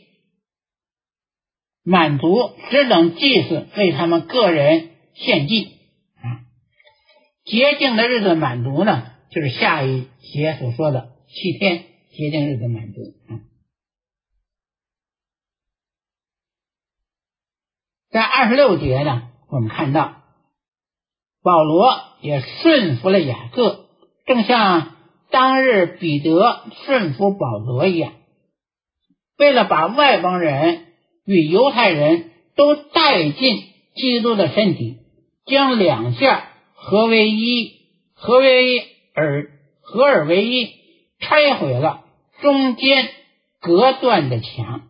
满足，只等祭司为他们个人献祭洁净的日子满足呢，就是下一节所说的7天洁净日子满足在26节呢，我们看到保罗也顺服了雅各，正像当日彼得顺服保罗一样，为了把外邦人与犹太人都带进基督的身体，将两下合而为一，拆毁了中间隔断的墙，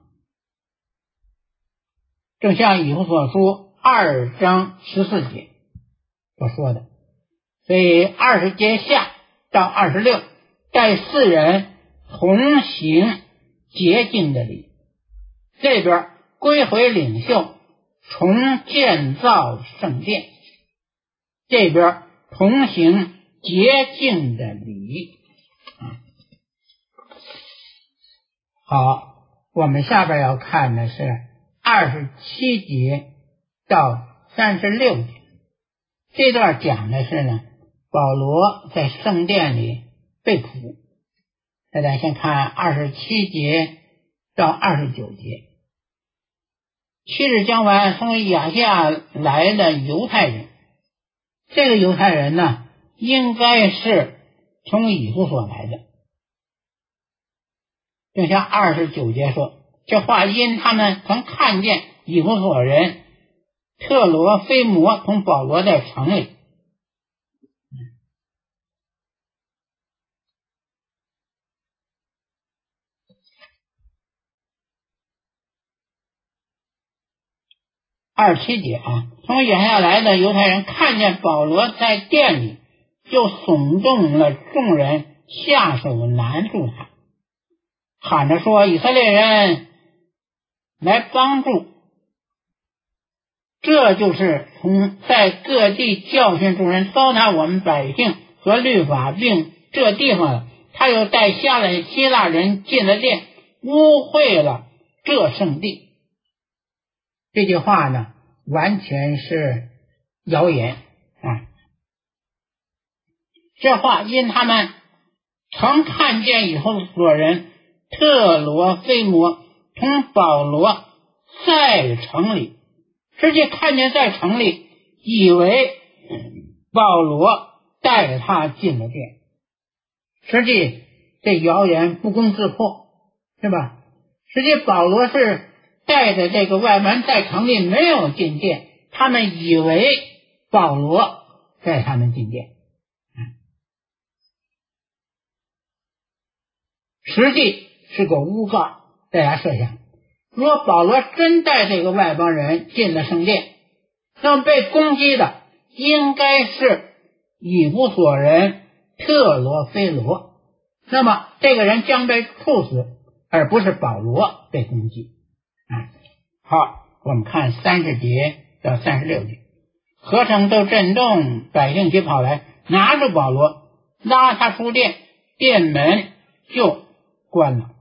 正像以弗所书2章14节所说的。所以20节下到26带4人同行洁净的礼，这边归回领袖，重建造圣殿，这边同行洁净的礼好，我们下边要看的是27节到36节，这段讲的是呢，保罗在圣殿里被苦。大家先看27节到29节。7日将完，从亚夏来的犹太人，这个犹太人呢，应该是从以弗所来的。 就像29节说，这话因他们曾看见以弗所人特罗菲摩同保罗在城里。27节从远下来的犹太人看见保罗在殿里，就耸动了众人，下手拦住他，喊着说，以色列人来帮助。这就是从在各地教训众人，糟蹋我们百姓和律法，并这地方了，他又带下来希腊人进了殿，污秽了这圣地。这句话呢，完全是谣言这话因他们曾看见以弗所人特罗菲摩同保罗在城里，直接看见在城里，以为保罗带他进了殿。实际这谣言不攻自破，是吧？实际保罗是带着这个外邦在城里没有进殿，他们以为保罗带他们进殿，实际是个诬告。大家设想，如果保罗真带这个外邦人进了圣殿，那么被攻击的应该是以弗所人特罗菲罗，那么这个人将被处死，而不是保罗被攻击。好，我们看30节到36节，合城都震动，百姓就跑来拿住保罗，拉他出殿，殿门就关了。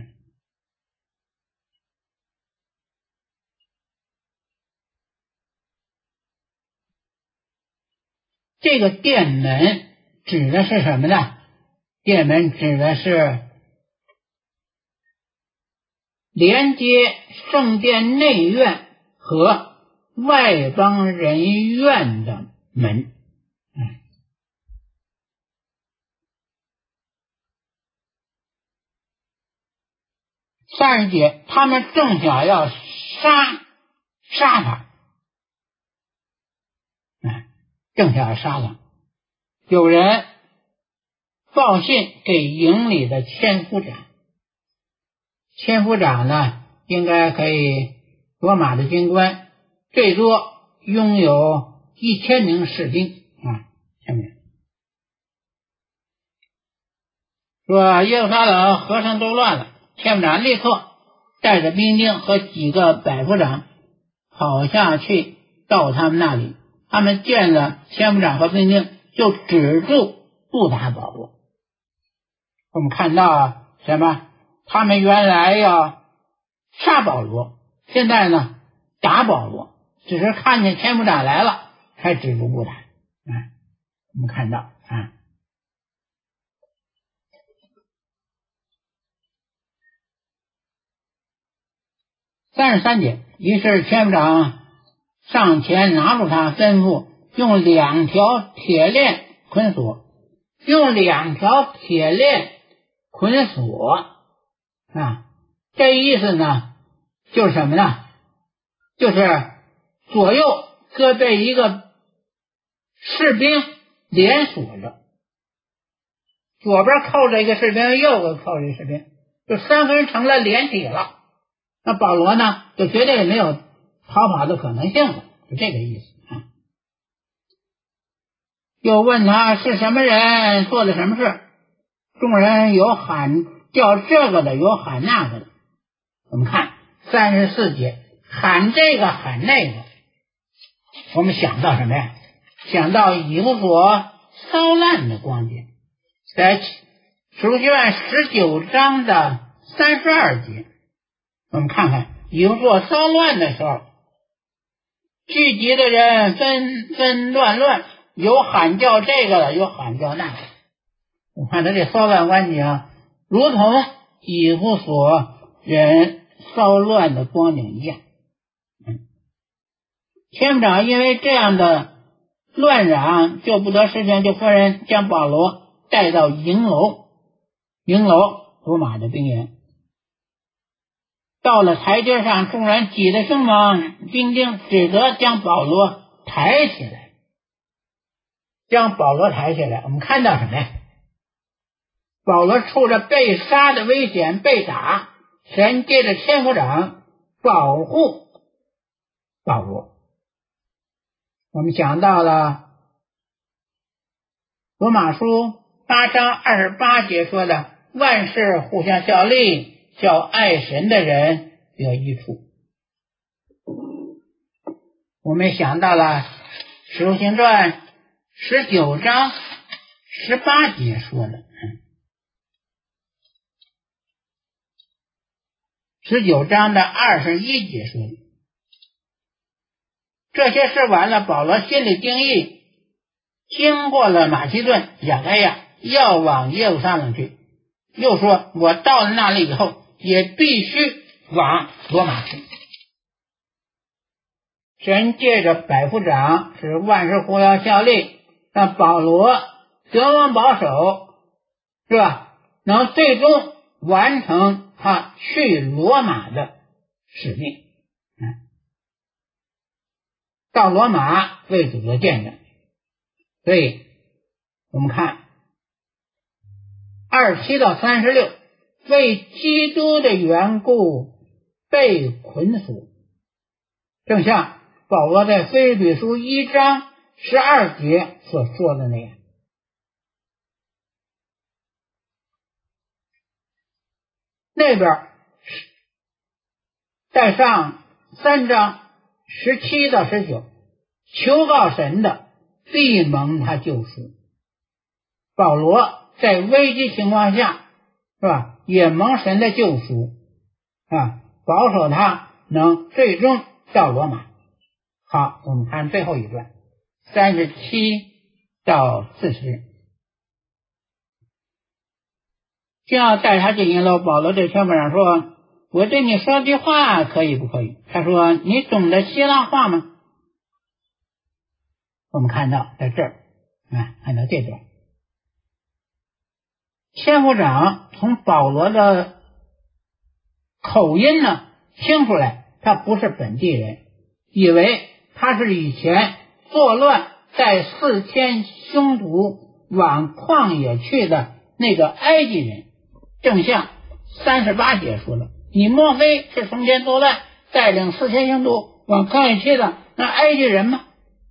这个殿门指的是什么呢？殿门指的是连接圣殿内院和外邦人院的门。30节，他们正想要杀他，正想要杀他。有人报信给营里的千夫长，千夫长呢，应该可以罗马的军官，最多拥有1000名士兵下面说耶路撒冷和城都乱了，千夫长立刻带着兵丁和几个百夫长跑下去到他们那里，他们见了千夫长和兵丁，就止住不打保罗。我们看到什么？他们原来要杀保罗，现在呢打保罗，只是看见千夫长来了才止住不打。我们看到33节，于是千夫长上前拿住他，吩咐用2条铁链捆锁，用2条铁链捆锁这意思呢就是什么呢？就是左右各被一个士兵连锁着，左边扣着一个士兵，右边扣着一个士兵，就3个人成了连体了。那保罗呢就绝对没有逃跑的可能性了，是这个意思又问他是什么人做的什么事，众人有喊叫这个的，有喊那个的。我们看34节，喊这个喊那个，我们想到什么呀？想到以弗所骚乱的光景，在使徒行传19章的32节，我们看看以弗所骚乱的时候，聚集的人纷纷乱，有喊叫这个的，有喊叫那个。我看他这骚乱光景如同以弗所人骚乱的光景一样。千夫长因为这样的乱嚷就不得事情，就夫人将保罗带到营楼，罗马的兵员到了台阶上，众人挤得凶猛，兵丁只得将保罗抬起来。我们看到什么呀？保罗处着被杀的危险，被打，神借着千夫长保护保罗。我们讲到了罗马书8章28节说的，万事互相效力，叫爱神的人得益处。我们想到了使徒行传19章18节说的，19章的21节说的，这些事完了，保罗心里惊异，经过了马其顿、亚该亚，要往耶路撒冷去，又说我到了那里以后也必须往罗马去。神借着百夫长使万事互相效力，让保罗得蒙保守，是吧？能最终完成他去罗马的使命，到罗马为主做见证。所以我们看27到36，为基督的缘故被捆锁，正像保罗在腓立比书1章12节所说的那样。那边再上3章17到19，求告神的必蒙他救赎。保罗在危机情况下，是吧，也蒙神的救赎保守他能最终到罗马。好，我们看最后一段37到40。就要带他进营楼，保罗对全部长说，我对你说句话可以不可以？他说，你懂得希腊话吗？我们看到在这儿看到这段，千夫长从保罗的口音呢听出来他不是本地人，以为他是以前作乱带4000凶徒往旷野去的那个埃及人，正像38节说的，你莫非是从前作乱带领4000凶徒往旷野去的那埃及人吗？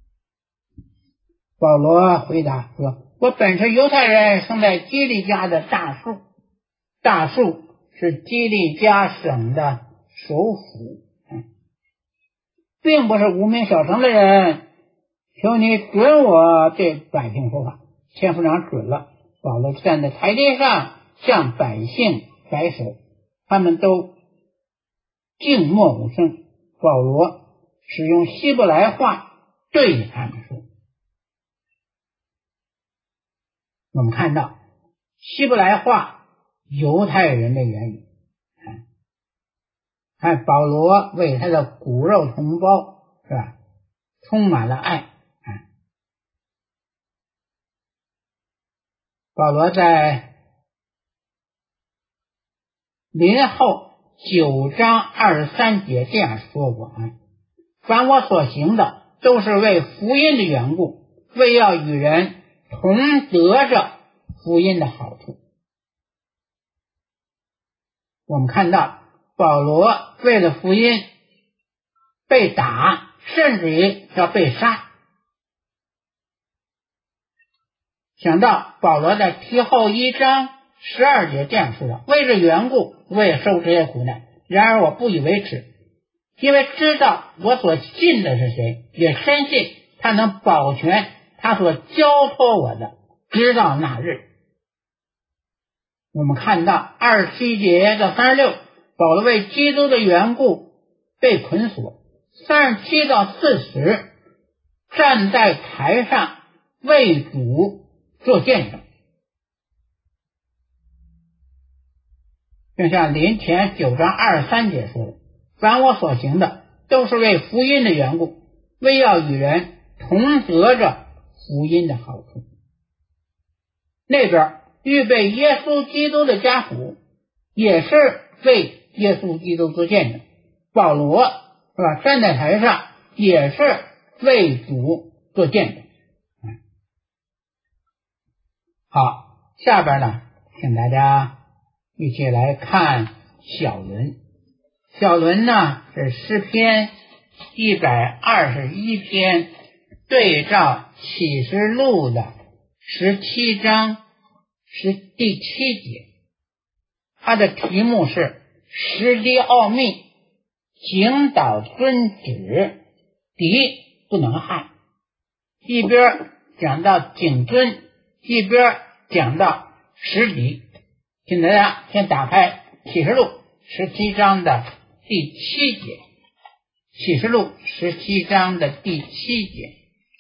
保罗回答说，我本是犹太人，生在基利家的大树，大树是基利家省的首府，并不是无名小城的人，求你准我对百姓说话。千夫长准了，保罗站在台阶上向百姓摆手，他们都静默无声。保罗使用希伯来话对他们说。我们看到希伯来话犹太人的言语，看保罗为他的骨肉同胞，是吧，充满了爱。保罗在林后9章23节这样说过，凡我所行的都是为福音的缘故，为要与人同得着福音的好处。我们看到保罗为了福音被打，甚至于要被杀。想到保罗在提后1章12节这样说的，为这缘故我也受这些苦难，然而我不以为耻，因为知道我所信的是谁，也深信他能保全他所交托我的，直到那日。我们看到27节到36，保罗为基督的缘故被捆锁。37到40，站在台上为主做见证，就像林前9章23节说的，凡我所行的都是为福音的缘故，为要与人同得着福音的好处。那边预备耶稣基督的家谱，也是为耶稣基督做见证。保罗是吧，站在台上也是为主做见证。好，下边呢，请大家一起来看小轮。小轮呢是诗篇121篇对照启示录的17章第7节，它的题目是十敌奥秘，警导遵旨，敌不能害。一边讲到警遵，一边讲到十敌。请大家先打开启示录17章的第7节，启示录17章的第7节。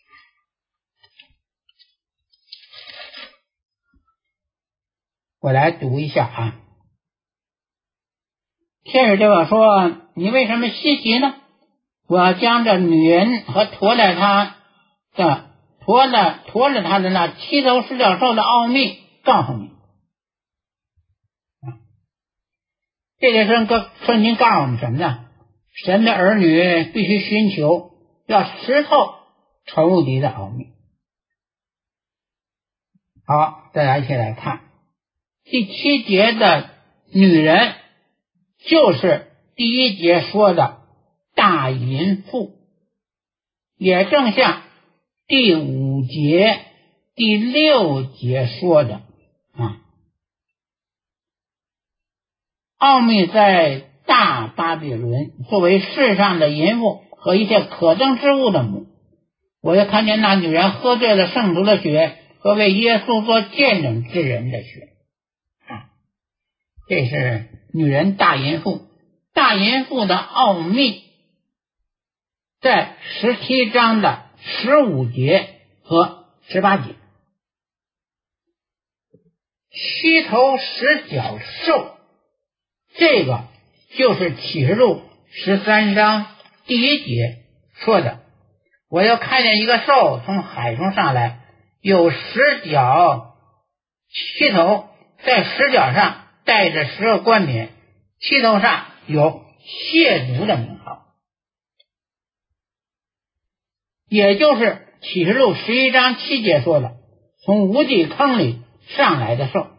我来读一下啊。天使对我说，你为什么稀奇呢？我要将这女人和驮了她的那7头十角兽的奥秘告诉你。这个圣经告诉我们什么呢？神的儿女必须寻求，要识透仇敌的奥秘。好，大家一起来看第7节的女人，就是第1节说的大淫妇，也正像第5节第6节说的奥秘在大巴比伦作为世上的淫妇和一切可憎之物的母。我又看见那女人喝醉了圣徒的血和为耶稣做见证之人的血。这是女人大淫妇。大淫妇的奥秘在17章的15节和18节。7头10角兽，这个就是启示录13章第1节说的。我又看见一个兽从海中上来，有10角7头，在10角上带着10个冠冕，7头上有亵渎的名号，也就是启示录11章7节说的从无底坑里上来的兽。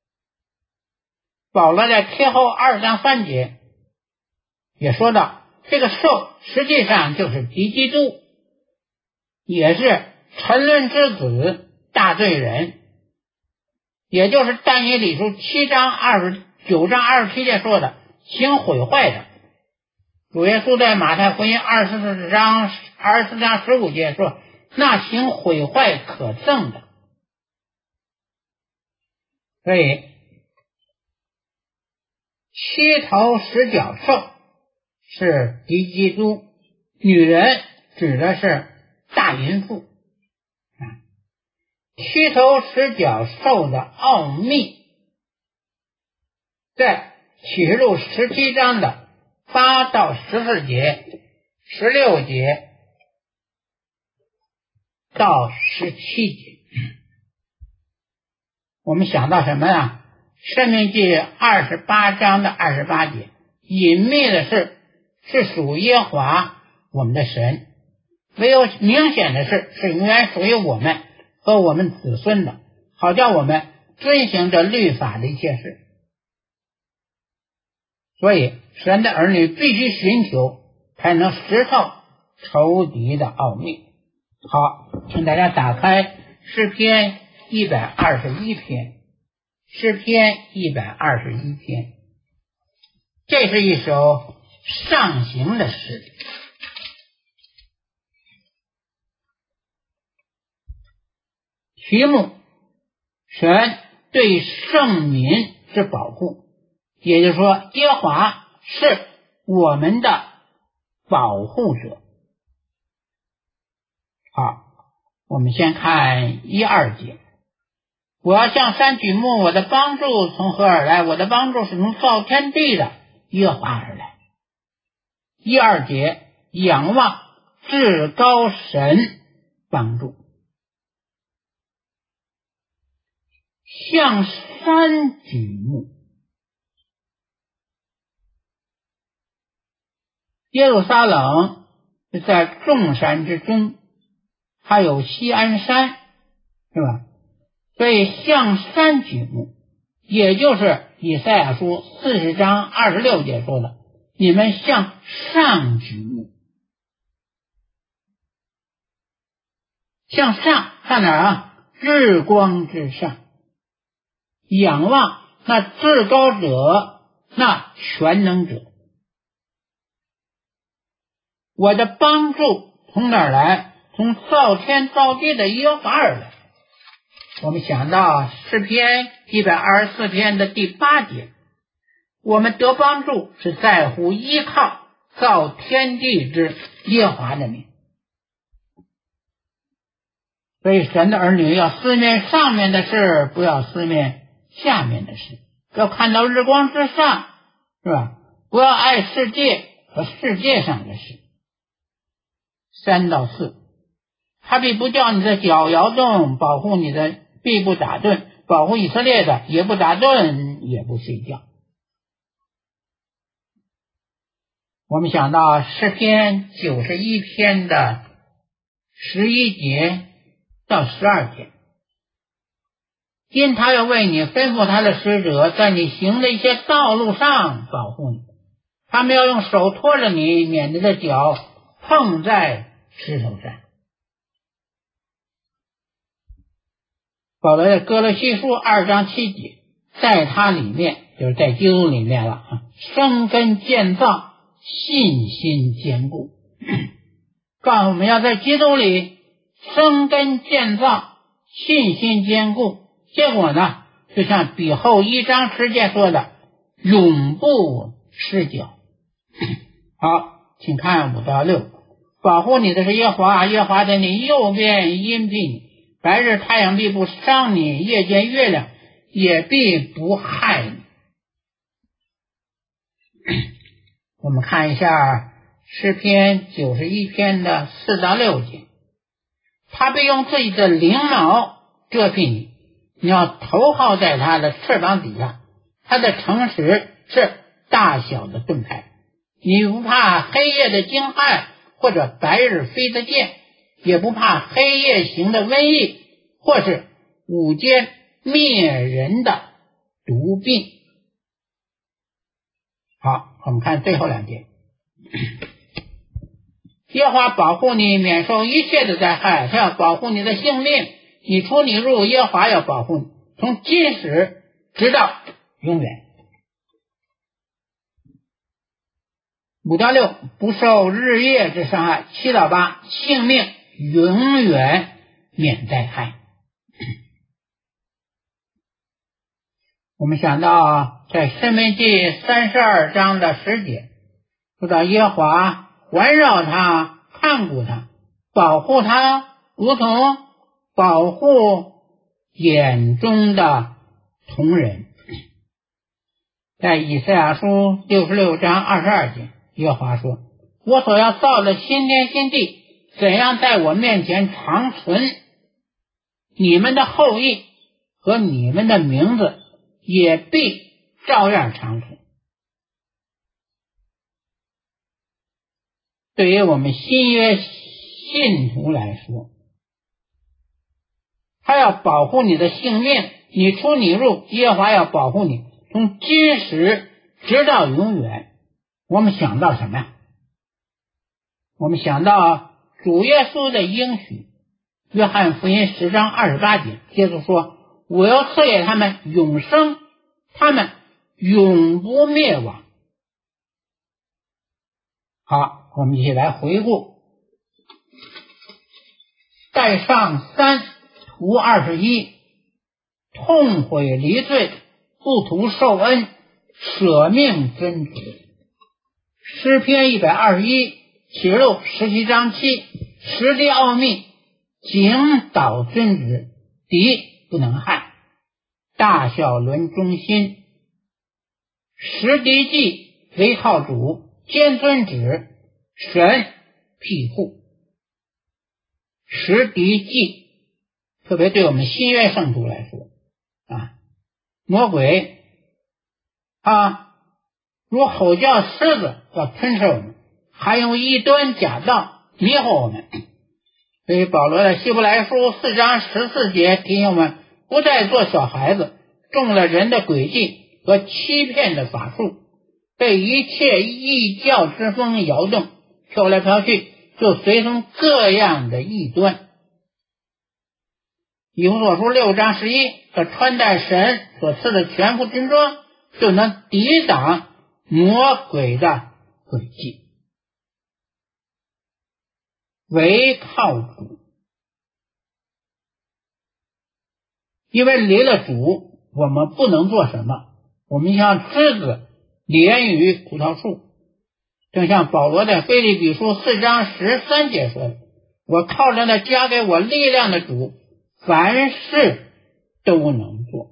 保罗在帖后2章3节也说到，这个兽实际上就是敌基督，也是沉沦之子，大罪人，也就是但以理书9章27节说的行毁坏的。主耶稣在马太福音24章15节说，那行毁坏可憎的。所以7头10角兽是敌基督，女人指的是大淫妇。7头10角兽的奥秘在启示录17章的8到14节、16节到17节。我们想到什么呢？申命记28章的28节，隐秘的事是属耶和华我们的神，唯有明显的事是永远属于我们和我们子孙的，好叫我们遵行着律法的一切事。所以神的儿女必须寻求，才能识透仇敌的奥秘。好，请大家打开诗篇121篇，诗篇121篇，这是一首上行的诗。题目：神对圣民之保护，也就是说耶和华是我们的保护者。好，我们先看1、2节。我要向山举目，我的帮助从何而来？我的帮助是从造天地的耶和华而来。1、2节，仰望至高神帮助。向山举目， 耶路撒冷是在众山之中，还有锡安山，是吧？所以向山举目，也就是以赛亚书40章26节说的，你们向上举目。向上，看哪儿啊？日光之上，仰望那至高者，那全能者。我的帮助从哪儿来？从造天造地的耶和华而来。我们想到诗篇124篇的第8节，我们得帮助是在乎依靠造天地之耶和华的名。所以神的儿女要思念上面的事，不要思念下面的事，要看到日光之上，是吧？不要爱世界和世界上的事。3到4，他必不叫你的脚摇动，保护你的必不打盹，保护以色列的也不打盹，也不睡觉。我们想到诗篇91篇的11节到12节，因他要为你吩咐他的使者，在你行的一些道路上保护你，他们要用手托着你，免得的脚碰在石头上。保罗在哥罗西书2章7节，在他里面，就是在基督里面了啊，生根建造，信心坚固。告诉我们要在基督里生根建造，信心坚固。结果呢，就像彼后1章10节说的，永不失脚。好，请看5到6。保护你的是耶和华，耶和华在你右边荫庇你，白日太阳必不伤你，夜间月亮也必不害你。我们看一下诗篇91篇的4到6节，他必用自己的翎毛遮蔽你，你要投靠在他的翅膀底下，他的诚实是大小的盾牌，你不怕黑夜的惊骇，或者白日飞的箭，也不怕黑夜行的瘟疫，或是午间灭人的毒病。好，我们看最后2节。耶和华保护你免受一切的灾害，他要保护你的性命，你出你入，耶和华要保护你，从今时直到永远。5到6，不受日夜之伤害。7到8，性命永远免灾害。我们想到在申命记32章的10节，说到耶和华环绕他，看顾他，保护他，如同保护眼中的瞳人。在以赛亚书66章22节，耶和华说，我所要造的新天新地，怎样在我面前长存，你们的后裔和你们的名字也必照样长存。对于我们新约信徒来说，他要保护你的性命，你出你入，耶和华要保护你，从今时直到永远。我们想到什么呀？我们想到主耶稣的应许，约翰福音10章28节，耶稣说，我要赐给他们永生，他们永不灭亡。好，我们一起来回顾。带上3图21，痛悔离罪，不图受恩，舍命尊职。诗篇121，启示录17章7，实地奥秘，警导尊职，敌不能害，大小伦忠心，实敌记，唯靠主，坚尊职，神庇护。实敌记，特别对我们新约圣徒来说啊，魔鬼如吼叫狮子要吞噬我们， 还用异端假道迷惑我们。所以保罗的希伯来书4章14节提醒我们，不再做小孩子，中了人的诡计和欺骗的法术，被一切异教之风摇动，飘来飘去，就随从各样的异端。以弗所书6章11，可穿戴神所赐的全副军装，就能抵挡魔鬼的诡计。唯靠主，因为离了主，我们不能做什么。我们像枝子连于葡萄树，正像保罗在腓立比书4章13节说的，我靠着那加给我力量的主，凡事都能做。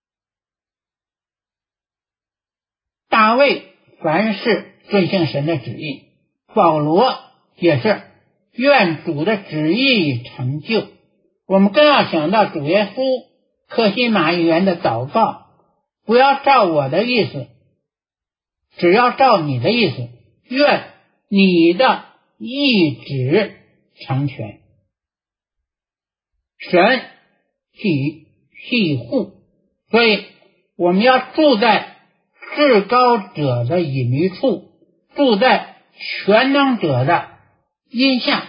大卫凡事遵行神的旨意，保罗也是愿主的旨意成就。我们更要想到主耶稣客西马尼园的祷告，不要照我的意思，只要照你的意思，愿你的意旨成全。神庇护，所以我们要住在至高者的隐秘处，住在全能者的荫下。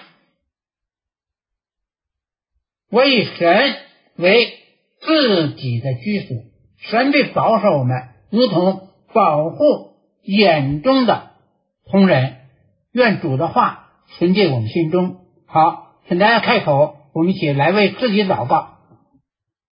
我以神为自己的居所，神必保守我们，如同保护眼中的瞳人。愿主的话存进我们心中。好，请大家开口，我们一起来为自己祷告。